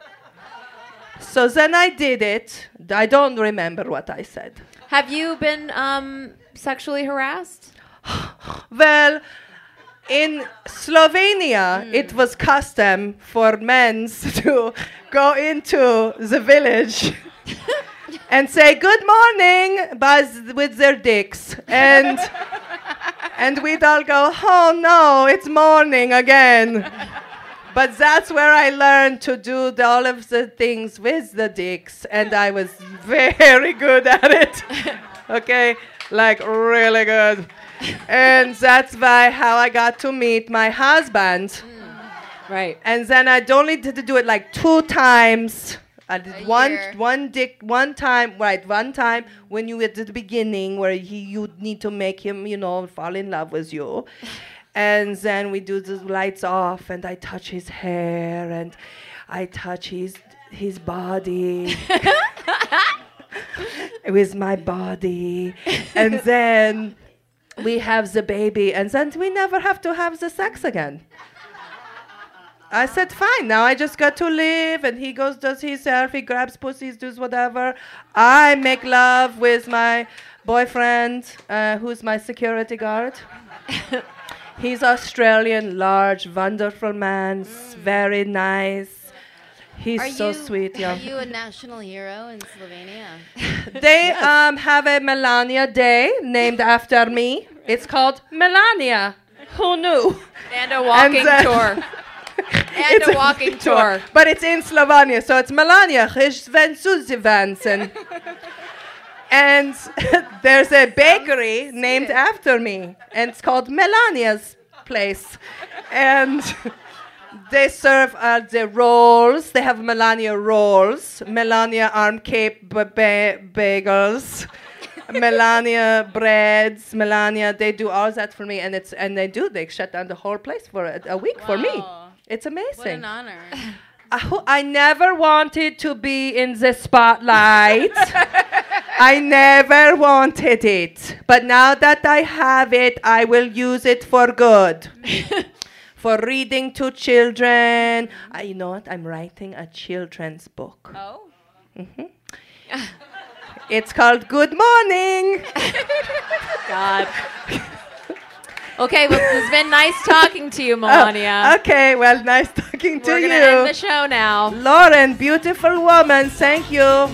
So then I did it. I don't remember what I said. Have you been um, sexually harassed? Well, in Slovenia, it was custom for men to go into the village and say good morning buzz with their dicks. And and we'd all go, oh no, it's morning again. But that's where I learned to do the, all of the things with the dicks, and I was very good at it. Okay, like really good. And that's why how I got to meet my husband. Right. And then I only did to do it like two times. I did A one year. one dick one time, right? One time when you at the beginning where he you need to make him, you know, fall in love with you. And then we do the lights off, and I touch his hair, and I touch his his body with my body, and then we have the baby, and then we never have to have the sex again. I said, fine, now I just got to live, and he goes, does his surf, he grabs pussies, does whatever. I make love with my boyfriend, uh, who's my security guard. He's Australian, large, wonderful man, s- very nice. He's Are so you- sweet, yeah. Are you a national hero in Slovenia? They um, have a Melania Day named after me. It's called Melania. Who knew? And a walking uh, tour. And it's a walking tour. But it's in Slovenia, so it's Melania. And and there's a bakery named after me, and it's called Melania's Place. And they serve uh, the rolls. They have Melania rolls, Melania arm cape ba- ba- bagels, Melania breads, Melania. They do all that for me, and it's and they do. They shut down the whole place for a, a week for me. It's amazing. What an honor. I, ho- I never wanted to be in the spotlight. I never wanted it. But now that I have it, I will use it for good. For reading to children. Uh, you know what? I'm writing a children's book. Oh? hmm It's called Good Morning. God. Okay, well, it's been nice talking to you, Melania. Oh, okay, well, nice talking to We're you. gonna end the show now. Lauren, beautiful woman, thank you.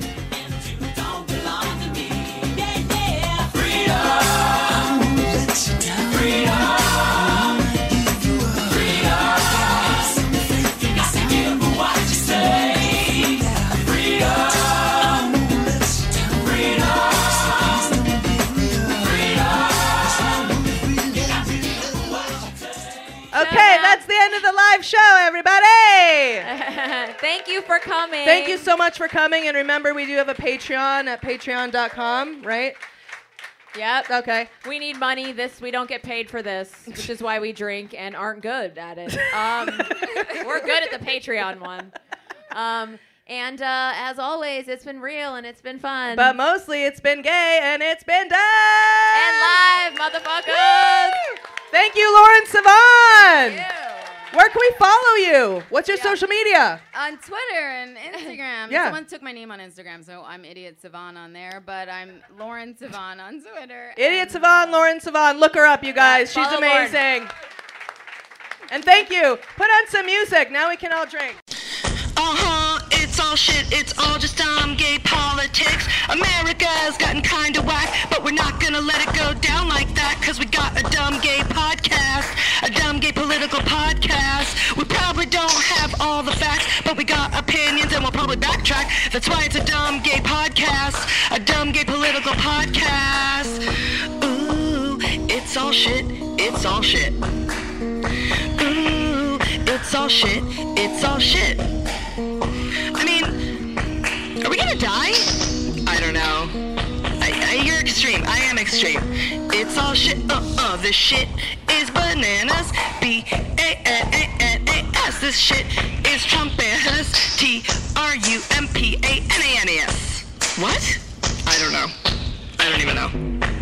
Okay, that's the end of the live show, everybody. Thank you for coming. Thank you so much for coming. And remember, we do have a Patreon at patreon dot com, right? Yep. Okay. We need money. This we don't get paid for this, which is why we drink and aren't good at it. Um, we're good at the Patreon one. Um, and uh, as always, it's been real and it's been fun. But mostly it's been gay and it's been done. And live, motherfuckers. Woo! Thank you, Lauren Sivan. Where can we follow you? What's your Yeah. social media? On Twitter and Instagram. Yeah. Someone took my name on Instagram, so I'm Idiot Savon on there, but I'm Lauren Savon on Twitter. Idiot Sivan, Lauren Sivan. Look her up, you guys. She's follow Lauren. amazing. And thank you. Put on some music. Now we can all drink. Uh-huh, it's all shit, it's all just dumb gay politics. America's gotten kinda whack, but we're not gonna let it go down like that, cause we got a dumb gay podcast, a dumb gay political podcast. We probably don't have all the facts, but we got opinions and we'll probably backtrack. That's why it's a dumb gay podcast, a dumb gay political podcast. Ooh, it's all shit, it's all shit. Ooh, it's all shit, it's all shit. I mean, are we gonna die? I don't know. I, I, you're extreme. I am extreme. It's all shit. Uh-uh. This shit is bananas. B A N A N A S. This shit is Trump-anas. T R U M P A N A N A S. What? I don't know. I don't even know.